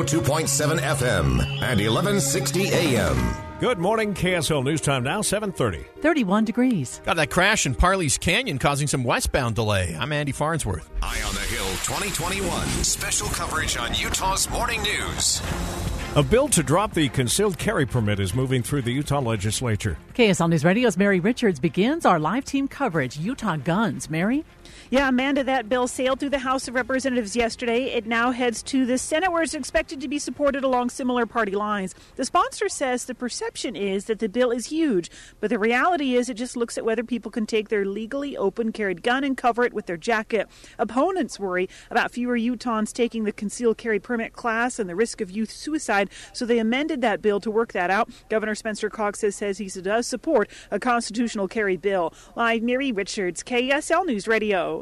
102.7 FM and 1160 AM. Good morning, KSL News Time now, 7:30. 31 degrees. Got that crash in Parley's Canyon causing some westbound delay. I'm Andy Farnsworth. Eye on the Hill 2021. Special coverage on Utah's Morning News. A bill to drop the concealed carry permit is moving through the Utah legislature. KSL News Radio's Mary Richards begins our live team coverage. Utah Guns. Mary? Yeah, Amanda, that bill sailed through the House of Representatives yesterday. It now heads to the Senate, where it's expected to be supported along similar party lines. The sponsor says the perception is that the bill is huge, but the reality is it just looks at whether people can take their legally open carried gun and cover it with their jacket. Opponents worry about fewer Utahns taking the concealed carry permit class and the risk of youth suicide, so they amended that bill to work that out. Governor Spencer Cox says he does support a constitutional carry bill. Live, Mary Richards, KSL News Radio.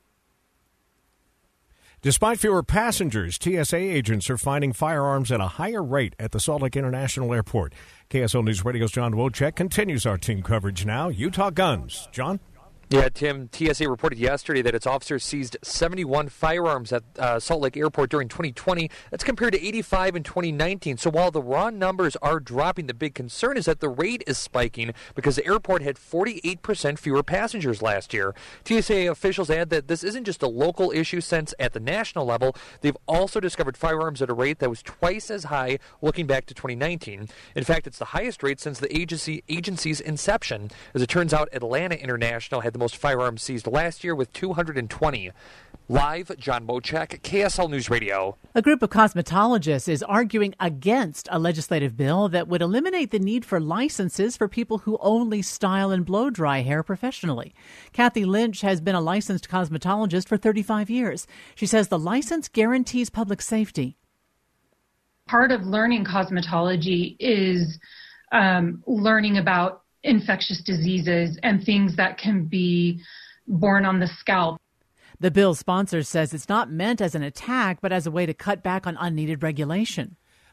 Despite fewer passengers, TSA agents are finding firearms at a higher rate at the Salt Lake International Airport. KSL News Radio's John Wojcik continues our team coverage now. Utah Guns. John? Yeah, Tim, TSA reported yesterday that its officers seized 71 firearms at Salt Lake Airport during 2020. That's compared to 85 in 2019. So while the raw numbers are dropping, the big concern is that the rate is spiking because the airport had 48% fewer passengers last year. TSA officials add that this isn't just a local issue, since at the national level, they've also discovered firearms at a rate that was twice as high looking back to 2019. In fact, it's the highest rate since the agency's inception. As it turns out, Atlanta International had the most firearms seized last year with 220. Live, John Wojcik, KSL News Radio. A group of cosmetologists is arguing against a legislative bill that would eliminate the need for licenses for people who only style and blow dry hair professionally. Kathy Lynch has been a licensed cosmetologist for 35 years. She says the license guarantees public safety. Part of learning cosmetology is learning about infectious diseases and things that can be borne on the scalp. The bill's sponsor says it's not meant as an attack, but as a way to cut back on unneeded regulation.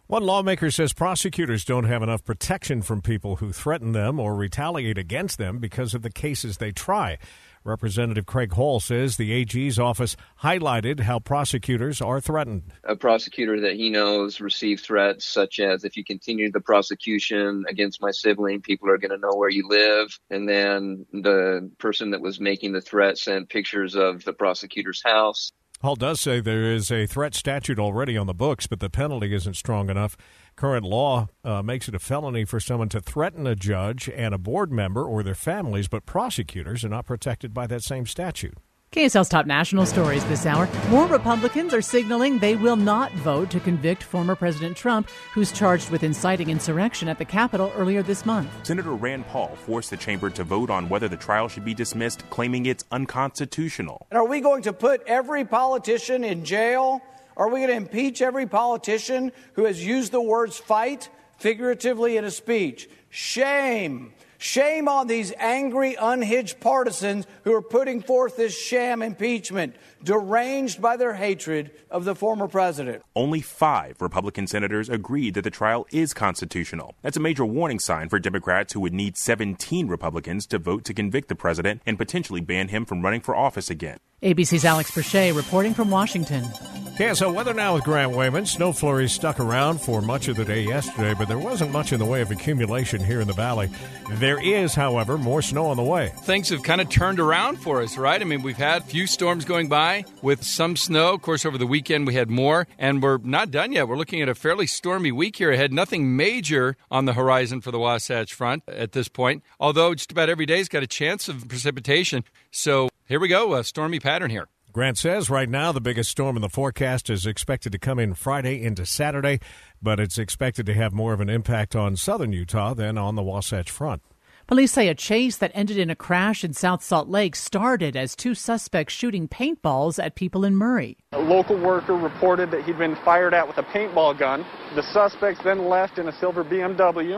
One lawmaker says prosecutors don't have enough protection from people who threaten them or retaliate against them because of the cases they try. Representative Craig Hall says the AG's office highlighted how prosecutors are threatened. A prosecutor that he knows received threats such as, if you continue the prosecution against my sibling, people are going to know where you live. And then the person that was making the threat sent pictures of the prosecutor's house. Hall does say there is a threat statute already on the books, but the penalty isn't strong enough. Current law makes it a felony for someone to threaten a judge and a board member or their families, but prosecutors are not protected by that same statute. KSL's top national stories this hour. More Republicans are signaling they will not vote to convict former President Trump, who's charged with inciting insurrection at the Capitol earlier this month. Senator Rand Paul forced the chamber to vote on whether the trial should be dismissed, claiming it's unconstitutional. And are we going to put every politician in jail? Are we going to impeach every politician who has used the words fight figuratively in a speech? Shame. Shame on these angry, unhinged partisans who are putting forth this sham impeachment, deranged by their hatred of the former president. Only 5 Republican senators agreed that the trial is constitutional. That's a major warning sign for Democrats who would need 17 Republicans to vote to convict the president and potentially ban him from running for office again. ABC's Alex Perche reporting from Washington. KSL weather now with Grant Wayman. Snow flurries stuck around for much of the day yesterday, but there wasn't much in the way of accumulation here in the valley. There is, however, more snow on the way. Things have kind of turned around for us, right? I mean, we've had a few storms going by with some snow. Of course, over the weekend we had more, and we're not done yet. We're looking at a fairly stormy week here ahead. Nothing major on the horizon for the Wasatch Front at this point, although just about every day's got a chance of precipitation. So here we go, a stormy pattern here. Grant says right now the biggest storm in the forecast is expected to come in Friday into Saturday, but it's expected to have more of an impact on southern Utah than on the Wasatch Front. Police say a chase that ended in a crash in South Salt Lake started as 2 suspects shooting paintballs at people in Murray. A local worker reported that he'd been fired at with a paintball gun. The suspects then left in a silver BMW.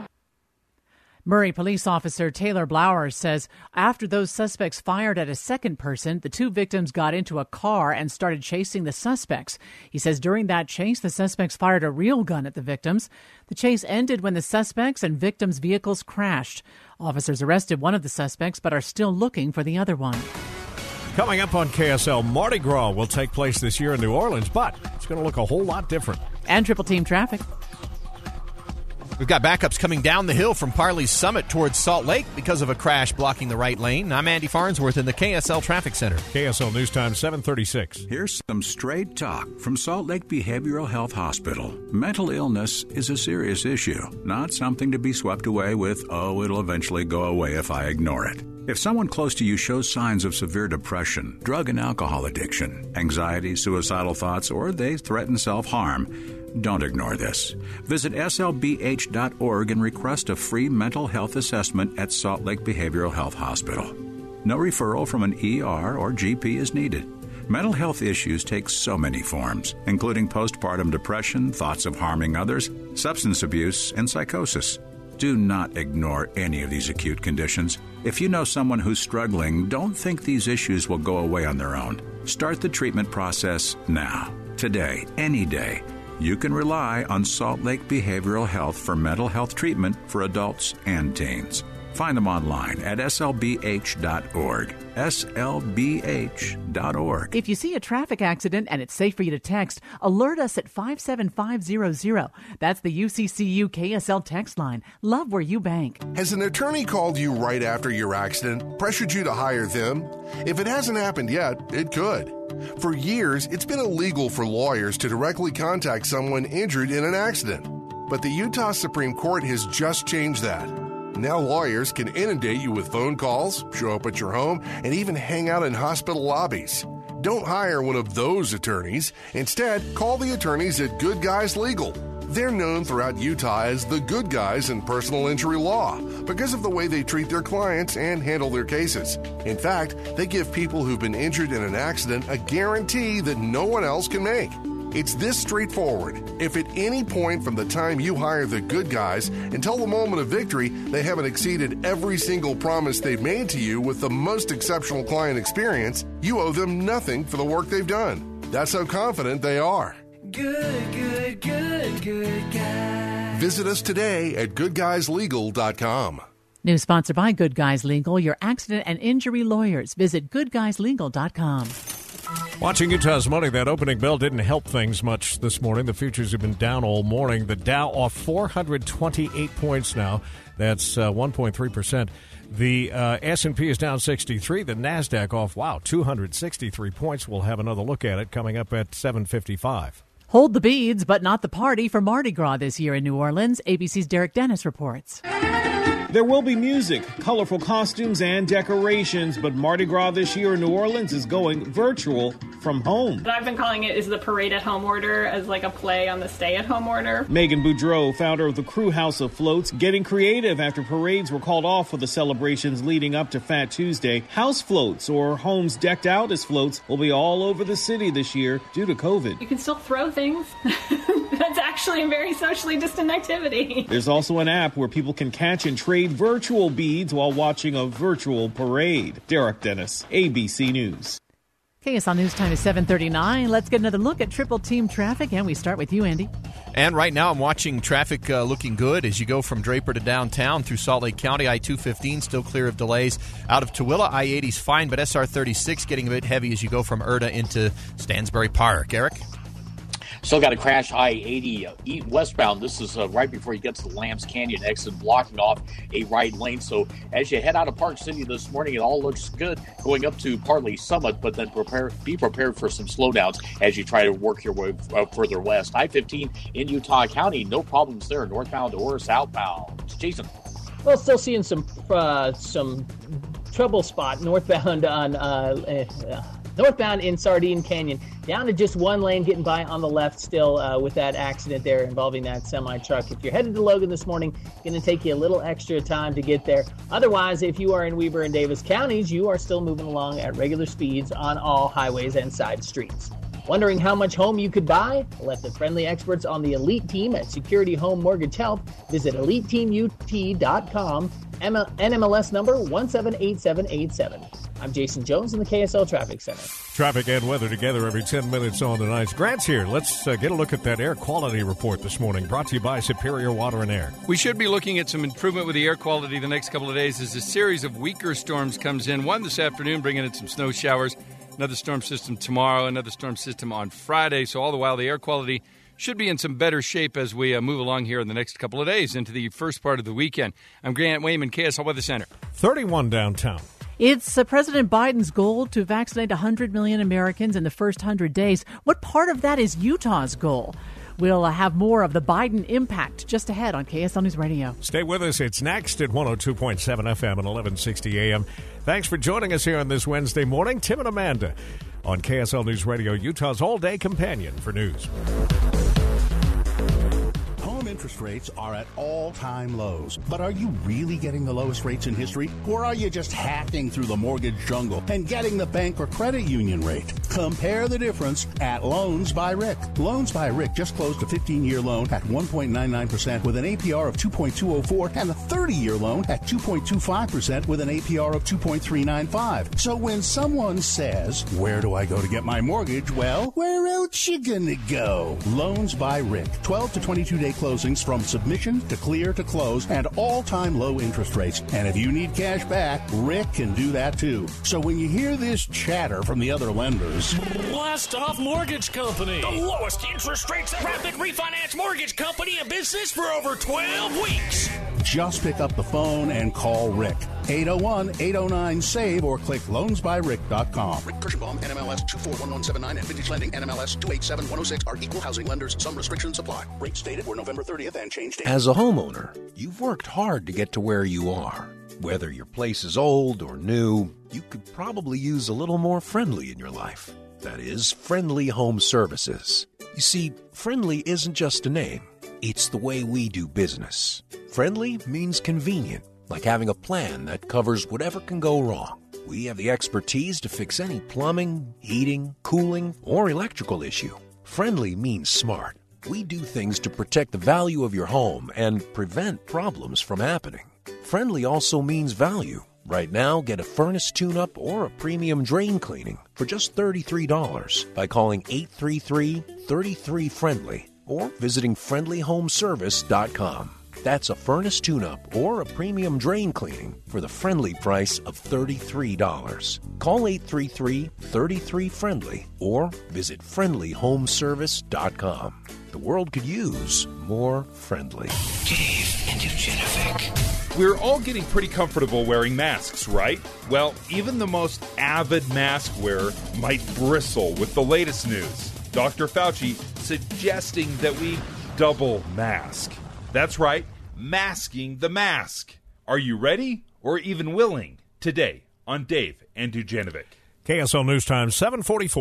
Murray police officer Taylor Blauer says after those suspects fired at a second person, the 2 victims got into a car and started chasing the suspects. He says during that chase, the suspects fired a real gun at the victims. The chase ended when the suspects and victims' vehicles crashed. Officers arrested one of the suspects but are still looking for the other one. Coming up on KSL, Mardi Gras will take place this year in New Orleans, but it's going to look a whole lot different. And Triple Team Traffic. We've got backups coming down the hill from Parley's Summit towards Salt Lake because of a crash blocking the right lane. I'm Andy Farnsworth in the KSL Traffic Center. KSL News Time, 7:36. Here's some straight talk from Salt Lake Behavioral Health Hospital. Mental illness is a serious issue, not something to be swept away with, oh, it'll eventually go away if I ignore it. If someone close to you shows signs of severe depression, drug and alcohol addiction, anxiety, suicidal thoughts, or they threaten self-harm, don't ignore this. Visit slbh.org and request a free mental health assessment at Salt Lake Behavioral Health Hospital. No referral from an ER or GP is needed. Mental health issues take so many forms, including postpartum depression, thoughts of harming others, substance abuse, and psychosis. Do not ignore any of these acute conditions. If you know someone who's struggling, don't think these issues will go away on their own. Start the treatment process now, today, any day. You can rely on Salt Lake Behavioral Health for mental health treatment for adults and teens. Find them online at slbh.org. slbh.org. If you see a traffic accident and it's safe for you to text, alert us at 57500. That's the UCCU KSL text line. Love where you bank. Has an attorney called you right after your accident, pressured you to hire them? If it hasn't happened yet, it could. For years, it's been illegal for lawyers to directly contact someone injured in an accident. But the Utah Supreme Court has just changed that. Now lawyers can inundate you with phone calls, show up at your home, and even hang out in hospital lobbies. Don't hire one of those attorneys. Instead, call the attorneys at Good Guys Legal. They're known throughout Utah as the good guys in personal injury law because of the way they treat their clients and handle their cases. In fact, they give people who've been injured in an accident a guarantee that no one else can make. It's this straightforward. If at any point from the time you hire the good guys until the moment of victory, they haven't exceeded every single promise they've made to you with the most exceptional client experience, you owe them nothing for the work they've done. That's how confident they are. Good guy. Visit us today at goodguyslegal.com. News sponsored by Good Guys Legal, your accident and injury lawyers. Visit goodguyslegal.com. Watching Utah's Money, that opening bell didn't help things much this morning. The futures have been down all morning. The Dow off 428 points now. That's 1.3%. The S&P is down 63. The NASDAQ off, 263 points. We'll have another look at it coming up at 7:55. Hold the beads, but not the party for Mardi Gras this year in New Orleans. ABC's Derek Dennis reports. There will be music, colorful costumes, and decorations, but Mardi Gras this year in New Orleans is going virtual from home. What I've been calling it is the Parade at Home order, as like a play on the Stay at Home order. Megan Boudreau, founder of the Crew House of Floats, getting creative after parades were called off for the celebrations leading up to Fat Tuesday. House floats, or homes decked out as floats, will be all over the city this year due to COVID. You can still throw things. That's actually a very socially distant activity. There's also an app where people can catch and trade virtual beads while watching a virtual parade. Derek Dennis, ABC News. KSL News Time is 7:39. Let's get another look at Triple Team traffic, and we start with you, Andy. And right now I'm watching traffic looking good as you go from Draper to downtown through Salt Lake County. I-215 still clear of delays. Out of Tooele, I-80's fine, but SR-36 getting a bit heavy as you go from Erta into Stansbury Park. Eric? Still got to crash I-80 westbound. This is right before you get to the Lambs Canyon exit, blocking off a right lane. So as you head out of Park City this morning, it all looks good going up to Partly Summit, but then be prepared for some slowdowns as you try to work your way further west. I-15 in Utah County, no problems there, northbound or southbound. Jason. Well, still seeing some trouble spot northbound on northbound in Sardine Canyon, down to just one lane, getting by on the left still with that accident there involving that semi-truck. If you're headed to Logan this morning, going to take you a little extra time to get there. Otherwise, if you are in Weber and Davis counties, you are still moving along at regular speeds on all highways and side streets. Wondering how much home you could buy? Let the friendly experts on the Elite Team at Security Home Mortgage help. Visit EliteTeamUT.com, NMLS number 178787. I'm Jason Jones in the KSL Traffic Center. Traffic and weather together every 10 minutes on the night. Grant's here. Let's get a look at that air quality report this morning, brought to you by Superior Water and Air. We should be looking at some improvement with the air quality the next couple of days as a series of weaker storms comes in. One this afternoon, bringing in some snow showers. Another storm system tomorrow, another storm system on Friday. So all the while, the air quality should be in some better shape as we move along here in the next couple of days into the first part of the weekend. I'm Grant Wayman, KSL Weather Center. 31 downtown. It's President Biden's goal to vaccinate 100 million Americans in the first 100 days. What part of that is Utah's goal? We'll have more of the Biden impact just ahead on KSL News Radio. Stay with us. It's next at 102.7 FM and 1160 AM. Thanks for joining us here on this Wednesday morning. Tim and Amanda on KSL News Radio, Utah's all-day companion for news. Interest rates are at all-time lows. But are you really getting the lowest rates in history? Or are you just hacking through the mortgage jungle and getting the bank or credit union rate? Compare the difference at Loans by Rick. Loans by Rick just closed a 15-year loan at 1.99% with an APR of 2.204 and a 30-year loan at 2.25% with an APR of 2.395. So when someone says, "Where do I go to get my mortgage?" Well, where else you gonna go? Loans by Rick. 12 to 22-day closing from submission to clear to close and all-time low interest rates. And if you need cash back, Rick can do that too. So when you hear this chatter from the other lenders, Blast Off Mortgage Company, the lowest interest rates, rapid refinance mortgage company in business for over 12 weeks. Just pick up the phone and call Rick. 801-809-SAVE or click loansbyrick.com. Rick Kirschenbaum, NMLS 241179 and Vintage Lending, NMLS 287106 are equal housing lenders. Some restrictions apply. Rates stated were November 30th and changed. As a homeowner, you've worked hard to get to where you are. Whether your place is old or new, you could probably use a little more Friendly in your life. That is, Friendly Home Services. You see, Friendly isn't just a name. It's the way we do business. Friendly means convenient, like having a plan that covers whatever can go wrong. We have the expertise to fix any plumbing, heating, cooling, or electrical issue. Friendly means smart. We do things to protect the value of your home and prevent problems from happening. Friendly also means value, Right now, get a furnace tune-up or a premium drain cleaning for just $33 by calling 833-33-FRIENDLY or visiting friendlyhomeservice.com. That's a furnace tune-up or a premium drain cleaning for the friendly price of $33. Call 833-33-FRIENDLY or visit friendlyhomeservice.com. The world could use more friendly. Dave and Dujanovic. We're all getting pretty comfortable wearing masks, right? Well, even the most avid mask wearer might bristle with the latest news. Dr. Fauci suggesting that we double mask. That's right, masking the mask. Are you ready or even willing? Today on Dave and Dujanovic. KSL News Time, 7:44.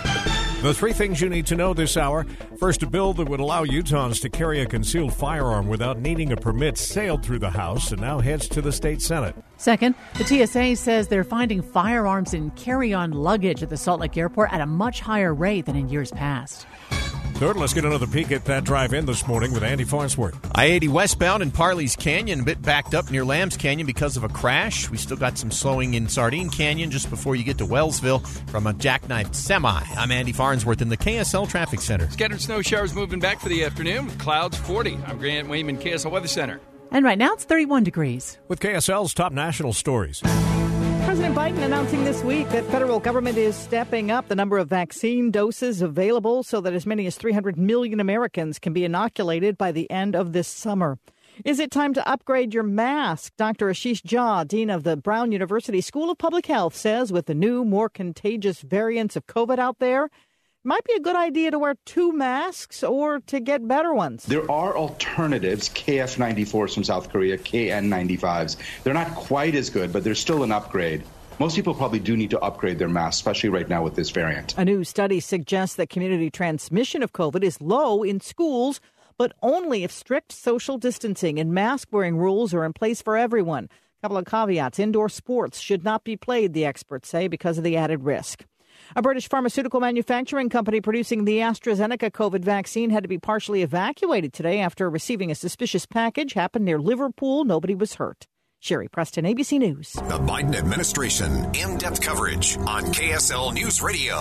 The three things you need to know this hour. First, a bill that would allow Utahns to carry a concealed firearm without needing a permit sailed through the House and now heads to the state Senate. Second, the TSA says they're finding firearms in carry-on luggage at the Salt Lake Airport at a much higher rate than in years past. Third, let's get another peek at that drive-in this morning with Andy Farnsworth. I-80 westbound in Parley's Canyon, a bit backed up near Lambs Canyon because of a crash. We still got some slowing in Sardine Canyon just before you get to Wellsville from a jackknifed semi. I'm Andy Farnsworth in the KSL Traffic Center. Scattered snow showers moving back for the afternoon with clouds 40. I'm Grant Wayman, KSL Weather Center. And right now it's 31 degrees. With KSL's top national stories. President Biden announcing this week that federal government is stepping up the number of vaccine doses available so that as many as 300 million Americans can be inoculated by the end of this summer. Is it time to upgrade your mask? Dr. Ashish Jha, dean of the Brown University School of Public Health, says with the new, more contagious variants of COVID out there, it might be a good idea to wear two masks or to get better ones. There are alternatives, KF94s from South Korea, KN95s. They're not quite as good, but they're still an upgrade. Most people probably do need to upgrade their masks, especially right now with this variant. A new study suggests that community transmission of COVID is low in schools, but only if strict social distancing and mask-wearing rules are in place for everyone. A couple of caveats. Indoor sports should not be played, the experts say, because of the added risk. A British pharmaceutical manufacturing company producing the AstraZeneca COVID vaccine had to be partially evacuated today after receiving a suspicious package. Happened near Liverpool. Nobody was hurt. Sherry Preston, ABC News. The Biden administration, in-depth coverage on KSL News Radio.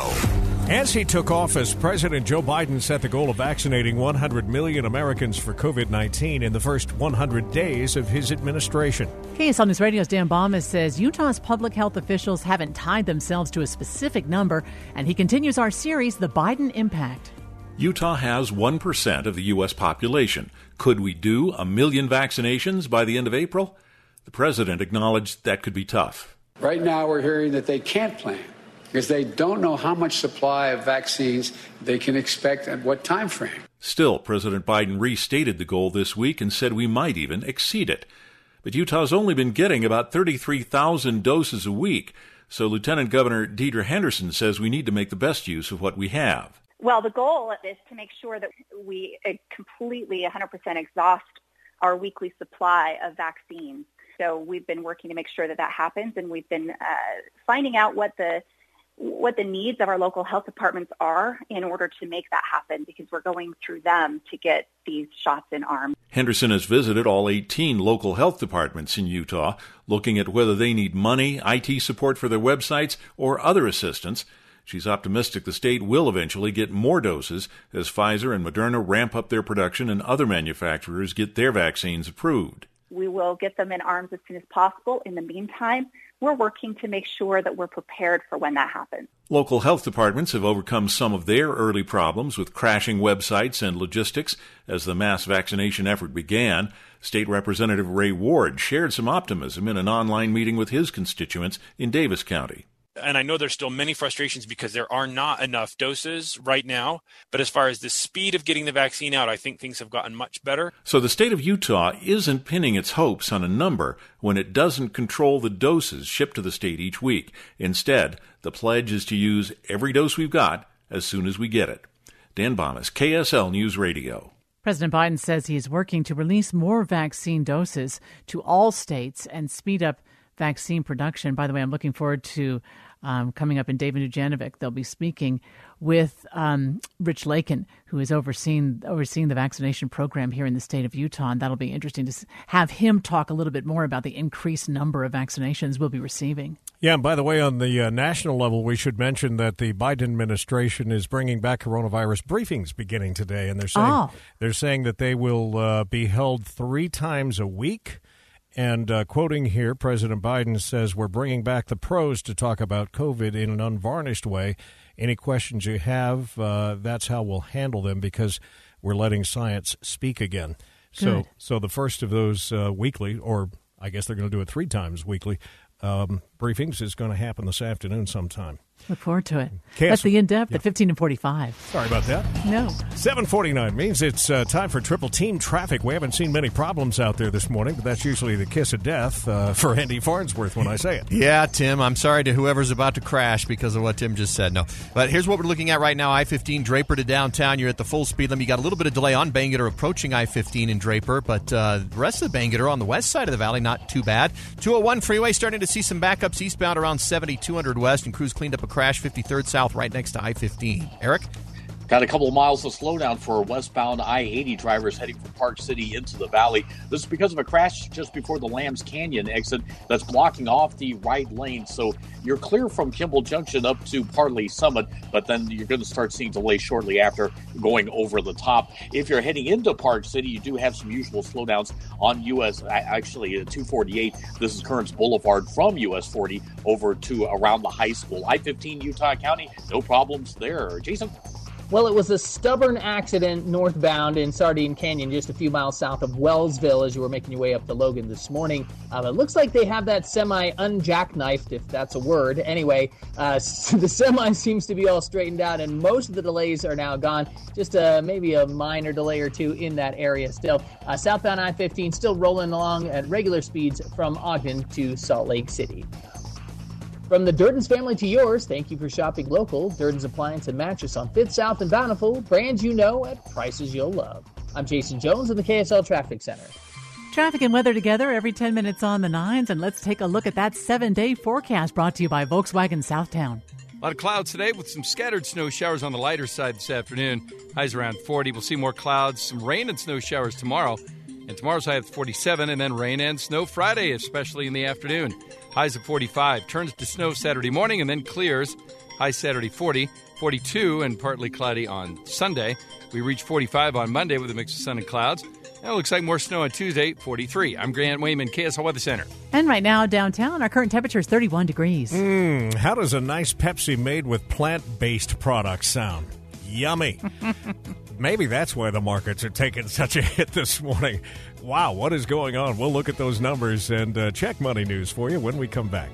As he took office, President Joe Biden set the goal of vaccinating 100 million Americans for COVID-19 in the first 100 days of his administration. KSL News Radio's Dan Baumas says Utah's public health officials haven't tied themselves to a specific number, and he continues our series, The Biden Impact. Utah has 1% of the U.S. population. Could we do 1 million vaccinations by the end of April? The president acknowledged that could be tough. Right now we're hearing that they can't plan because they don't know how much supply of vaccines they can expect at what time frame. Still, President Biden restated the goal this week and said we might even exceed it. But Utah's only been getting about 33,000 doses a week, so Lieutenant Governor Deidre Henderson says we need to make the best use of what we have. Well, the goal is to make sure that we completely 100% exhaust our weekly supply of vaccines. So we've been working to make sure that happens, and we've been finding out what the needs of our local health departments are in order to make that happen, because we're going through them to get these shots in arms. Henderson has visited all 18 local health departments in Utah, looking at whether they need money, IT support for their websites, or other assistance. She's optimistic the state will eventually get more doses as Pfizer and Moderna ramp up their production and other manufacturers get their vaccines approved. We will get them in arms as soon as possible. In the meantime, we're working to make sure that we're prepared for when that happens. Local health departments have overcome some of their early problems with crashing websites and logistics as the mass vaccination effort began. State Representative Ray Ward shared some optimism in an online meeting with his constituents in Davis County. And I know there's still many frustrations because there are not enough doses right now. But as far as the speed of getting the vaccine out, I think things have gotten much better. So the state of Utah isn't pinning its hopes on a number when it doesn't control the doses shipped to the state each week. Instead, the pledge is to use every dose we've got as soon as we get it. Dan Baumas, KSL News Radio. President Biden says he is working to release more vaccine doses to all states and speed up vaccine production. By the way, I'm looking forward to coming up in David Ujanovic. They'll be speaking with Rich Lakin, who is overseeing the vaccination program here in the state of Utah. And that'll be interesting to have him talk a little bit more about the increased number of vaccinations we'll be receiving. Yeah, and by the way, on the national level, we should mention that the Biden administration is bringing back coronavirus briefings beginning today. And they're saying that they will be held 3 times a week. And quoting here, President Biden says, "We're bringing back the pros to talk about COVID in an unvarnished way. Any questions you have, that's how we'll handle them because we're letting science speak again." So the first of those weekly, or I guess they're going to do it 3 times weekly, briefings is going to happen this afternoon sometime. Look forward to it. That's the In-Depth at 15 and 45. Sorry about that. No. 7:49 means it's time for Triple Team Traffic. We haven't seen many problems out there this morning, but that's usually the kiss of death for Andy Farnsworth when I say it. Yeah, Tim, I'm sorry to whoever's about to crash because of what Tim just said. No. But here's what we're looking at right now. I-15 Draper to downtown. You're at the full speed limit. You got a little bit of delay on Bangerter approaching I-15 in Draper, but the rest of the Bangerter on the west side of the valley, not too bad. 201 freeway starting to see some backups eastbound around 7200 west, and crews cleaned up a crash 53rd south right next to I-15. Eric? Got a couple of miles of slowdown for westbound I-80 drivers heading from Park City into the valley. This is because of a crash just before the Lambs Canyon exit that's blocking off the right lane. So you're clear from Kimball Junction up to Parley Summit, but then you're going to start seeing delays shortly after going over the top. If you're heading into Park City, you do have some usual slowdowns on 248. This is Kearns Boulevard from US 40 over to around the high school. I-15 Utah County, no problems there. Jason? Well, it was a stubborn accident northbound in Sardine Canyon, just a few miles south of Wellsville as you were making your way up to Logan this morning. It looks like they have that semi unjackknifed, if that's a word. Anyway, the semi seems to be all straightened out, and most of the delays are now gone. Just maybe a minor delay or two in that area still. Southbound I-15 still rolling along at regular speeds from Ogden to Salt Lake City. From the Durden's family to yours, thank you for shopping local. Durden's Appliance and Mattress on 5th South and Bountiful. Brands you know at prices you'll love. I'm Jason Jones in the KSL Traffic Center. Traffic and weather together every 10 minutes on the 9s. And let's take a look at that 7-day forecast brought to you by Volkswagen Southtown. A lot of clouds today with some scattered snow showers on the lighter side this afternoon. Highs around 40. We'll see more clouds, some rain and snow showers tomorrow. And tomorrow's high at 47, and then rain and snow Friday, especially in the afternoon. Highs at 45. Turns to snow Saturday morning and then clears. High Saturday 40, 42, and partly cloudy on Sunday. We reach 45 on Monday with a mix of sun and clouds. And it looks like more snow on Tuesday, 43. I'm Grant Wayman, KSL Weather Center. And right now downtown, our current temperature is 31 degrees. How does a nice Pepsi made with plant-based products sound? Yummy. Maybe that's why the markets are taking such a hit this morning. Wow, what is going on? We'll look at those numbers and check money news for you when we come back.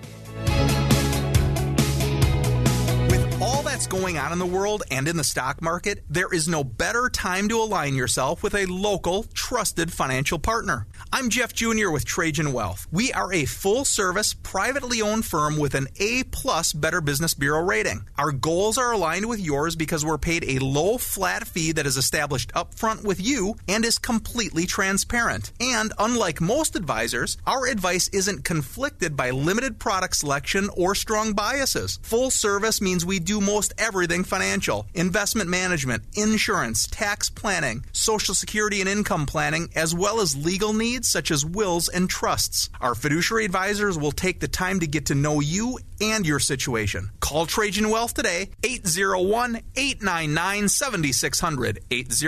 With all that's going on in the world and in the stock market, there is no better time to align yourself with a local, trusted financial partner. I'm Jeff Jr. with Trajan Wealth. We are a full-service, privately owned firm with an A-plus Better Business Bureau rating. Our goals are aligned with yours because we're paid a low, flat fee that is established upfront with you and is completely transparent. And unlike most advisors, our advice isn't conflicted by limited product selection or strong biases. Full service means we do most everything financial: investment management, insurance, tax planning, Social Security and income planning, as well as legal needs such as wills and trusts. Our fiduciary advisors will take the time to get to know you and your situation. Call Trajan Wealth today, 801-899-7600,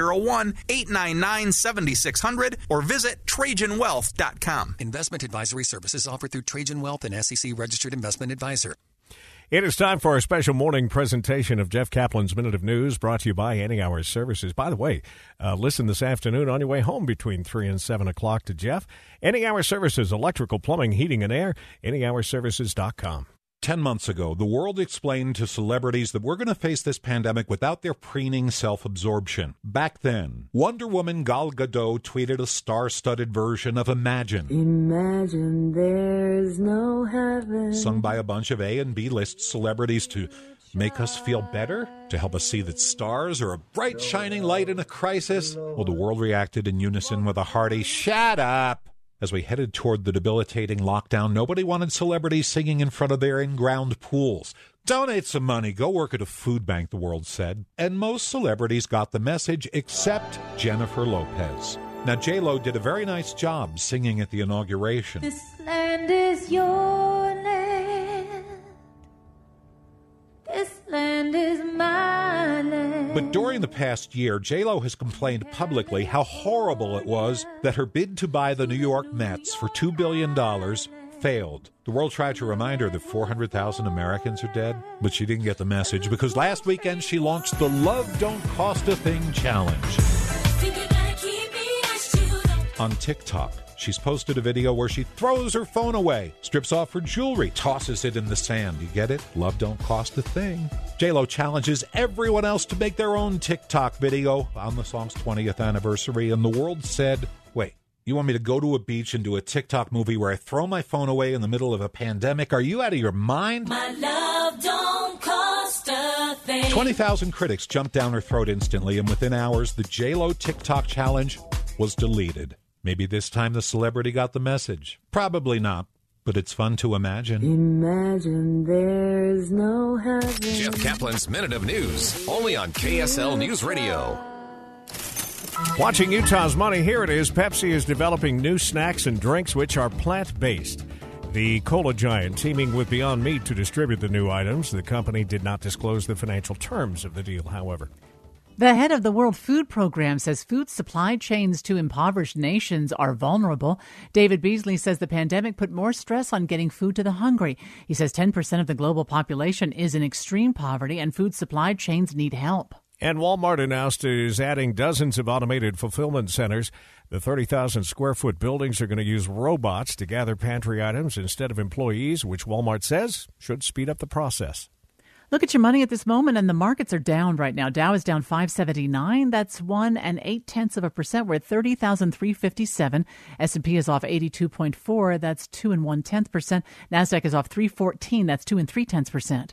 801-899-7600, or visit TrajanWealth.com. Investment advisory services offered through Trajan Wealth and SEC Registered Investment Advisor. It is time for our special morning presentation of Jeff Kaplan's Minute of News, brought to you by Any Hours Services. By the way, listen this afternoon on your way home between 3 and 7 o'clock to Jeff. Any Hours Services, electrical, plumbing, heating, and air, anyhourservices.com. 10 months ago, the world explained to celebrities that we're going to face this pandemic without their preening self-absorption. Back then, Wonder Woman Gal Gadot tweeted a star-studded version of Imagine. Imagine there's no heaven. Sung by a bunch of A and B-list celebrities to make us feel better, to help us see that stars are a bright, shining light in a crisis. Well, the world reacted in unison with a hearty, "Shut up!" As we headed toward the debilitating lockdown, nobody wanted celebrities singing in front of their in-ground pools. Donate some money. Go work at a food bank, the world said. And most celebrities got the message except Jennifer Lopez. Now, J-Lo did a very nice job singing at the inauguration. This land is your land. This land is my land. But during the past year, J-Lo has complained publicly how horrible it was that her bid to buy the New York Mets for $2 billion failed. The world tried to remind her that 400,000 Americans are dead, but she didn't get the message because last weekend she launched the Love Don't Cost a Thing Challenge. On TikTok, she's posted a video where she throws her phone away, strips off her jewelry, tosses it in the sand. You get it? Love don't cost a thing. J-Lo challenges everyone else to make their own TikTok video on the song's 20th anniversary, and the world said, wait, you want me to go to a beach and do a TikTok movie where I throw my phone away in the middle of a pandemic? Are you out of your mind? My love don't cost a thing. 20,000 critics jumped down her throat instantly, and within hours, the J-Lo TikTok challenge was deleted. Maybe this time the celebrity got the message. Probably not, but it's fun to imagine. Imagine there's no heaven. Jeff Kaplan's Minute of News, only on KSL News Radio. Watching Utah's money, here it is. Pepsi is developing new snacks and drinks which are plant-based. The cola giant teaming with Beyond Meat to distribute the new items. The company did not disclose the financial terms of the deal, however. The head of the World Food Program says food supply chains to impoverished nations are vulnerable. David Beasley says the pandemic put more stress on getting food to the hungry. He says 10% of the global population is in extreme poverty and food supply chains need help. And Walmart announced it is adding dozens of automated fulfillment centers. The 30,000 square foot buildings are going to use robots to gather pantry items instead of employees, which Walmart says should speed up the process. Look at your money at this moment, and the markets are down right now. Dow is down 579. That's 1 8/10%. We're at 30,357. S&P is off 82.4. That's 2 1/10%. Nasdaq is off 314. That's 2 3/10%.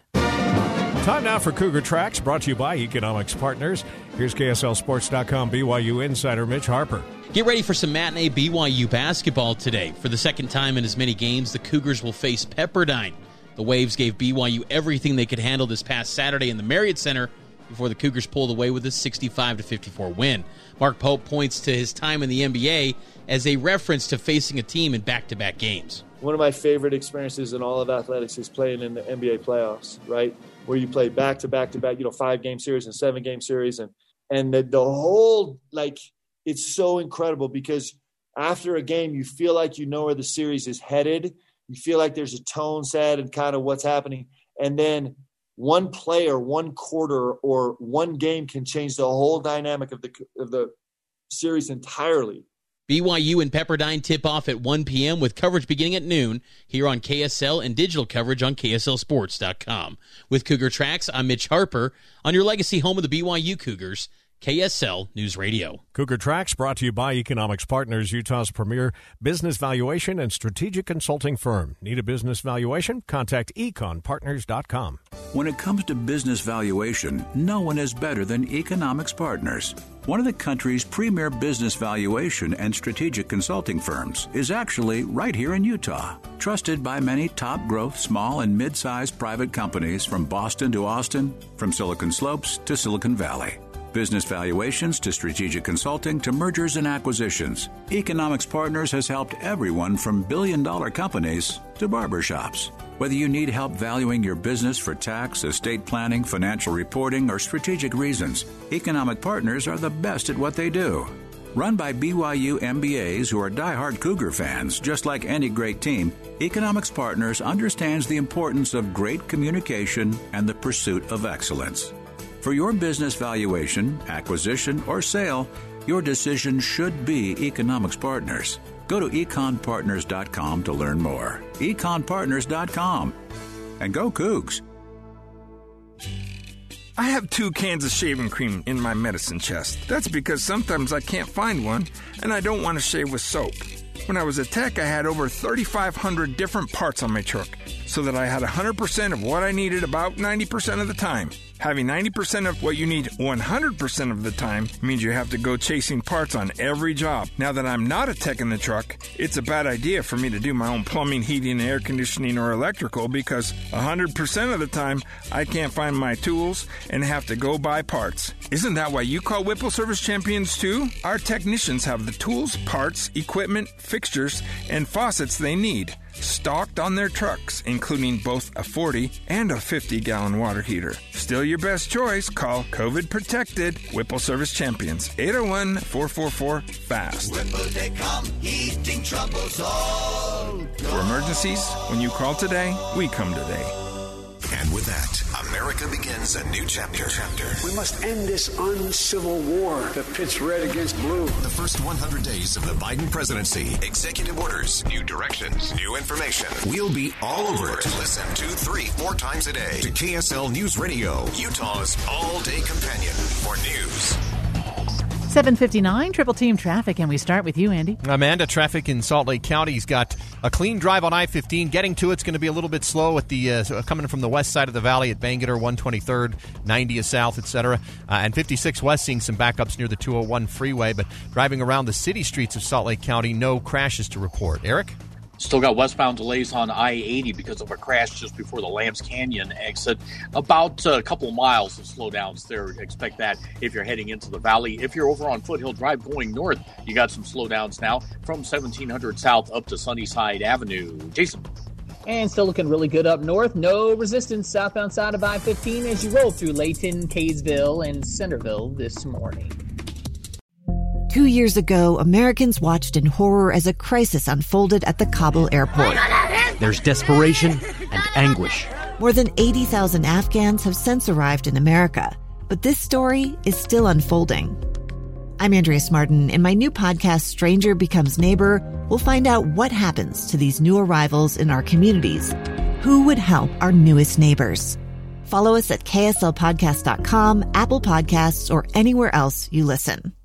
Time now for Cougar Tracks, brought to you by Economics Partners. Here's KSLSports.com BYU insider Mitch Harper. Get ready for some matinee BYU basketball today. For the second time in as many games, the Cougars will face Pepperdine. The Waves gave BYU everything they could handle this past Saturday in the Marriott Center before the Cougars pulled away with a 65-54 win. Mark Pope points to his time in the NBA as a reference to facing a team in back-to-back games. One of my favorite experiences in all of athletics is playing in the NBA playoffs, right? Where you play back-to-back, 5-game series and 7-game series. And the whole, it's so incredible because after a game, you feel like you know where the series is headed. You feel like there's a tone set and kind of what's happening. And then one player, one quarter, or one game can change the whole dynamic of the series entirely. BYU and Pepperdine tip off at 1 p.m. with coverage beginning at noon here on KSL and digital coverage on KSLSports.com. With Cougar Tracks, I'm Mitch Harper on your legacy home of the BYU Cougars, KSL News Radio. Cougar Tracks brought to you by Economics Partners, Utah's premier business valuation and strategic consulting firm. Need a business valuation? Contact econpartners.com. When it comes to business valuation, no one is better than Economics Partners. One of the country's premier business valuation and strategic consulting firms is actually right here in Utah. Trusted by many top growth small and mid-sized private companies from Boston to Austin, from Silicon Slopes to Silicon Valley. Business valuations to strategic consulting to mergers and acquisitions. Economics Partners has helped everyone from billion-dollar companies to barbershops. Whether you need help valuing your business for tax, estate planning, financial reporting, or strategic reasons, Economic Partners are the best at what they do. Run by BYU MBAs who are diehard Cougar fans, just like any great team, Economics Partners understands the importance of great communication and the pursuit of excellence. For your business valuation, acquisition, or sale, your decision should be Economics Partners. Go to econpartners.com to learn more. econpartners.com. And go Cougs. I have 2 cans of shaving cream in my medicine chest. That's because sometimes I can't find one, and I don't want to shave with soap. When I was a tech, I had over 3,500 different parts on my truck. so that I had 100% of what I needed about 90% of the time. Having 90% of what you need 100% of the time means you have to go chasing parts on every job. Now that I'm not a tech in the truck, it's a bad idea for me to do my own plumbing, heating, air conditioning, or electrical because 100% of the time I can't find my tools and have to go buy parts. Isn't that why you call Whipple Service Champions too? Our technicians have the tools, parts, equipment, fixtures, and faucets they need, stocked on their trucks, including both a 40 and a 50-gallon water heater. Still your best choice. Call COVID-protected Whipple Service Champions. 801-444-FAST. Whipple, they come, heating troubles all. For emergencies, when you call today, we come today. And with that, America begins a new chapter. We must end this uncivil war that pits red against blue. The first 100 days of the Biden presidency. Executive orders, new directions, new information. We'll be all over it. Listen 2, 3, 4 times a day to KSL News Radio, Utah's all-day companion for news. 7:59, Triple Team Traffic, and we start with you, Andy. Amanda, traffic in Salt Lake County's got a clean drive on I-15. Getting to it's going to be a little bit slow at the coming from the west side of the valley at Bangerter, 123rd, 90 south, etc. And 56 west seeing some backups near the 201 freeway, but driving around the city streets of Salt Lake County, no crashes to report. Eric? Still got westbound delays on I-80 because of a crash just before the Lambs Canyon exit. About a couple of miles of slowdowns there. Expect that if you're heading into the valley. If you're over on Foothill Drive going north, you got some slowdowns now from 1700 south up to Sunnyside Avenue. Jason. And still looking really good up north. No resistance southbound side of I-15 as you roll through Layton, Kaysville, and Centerville this morning. 2 years ago, Americans watched in horror as a crisis unfolded at the Kabul airport. There's desperation and anguish. More than 80,000 Afghans have since arrived in America, but this story is still unfolding. I'm Andrea Smartin. In my new podcast, Stranger Becomes Neighbor, we'll find out what happens to these new arrivals in our communities. Who would help our newest neighbors? Follow us at kslpodcast.com, Apple Podcasts, or anywhere else you listen.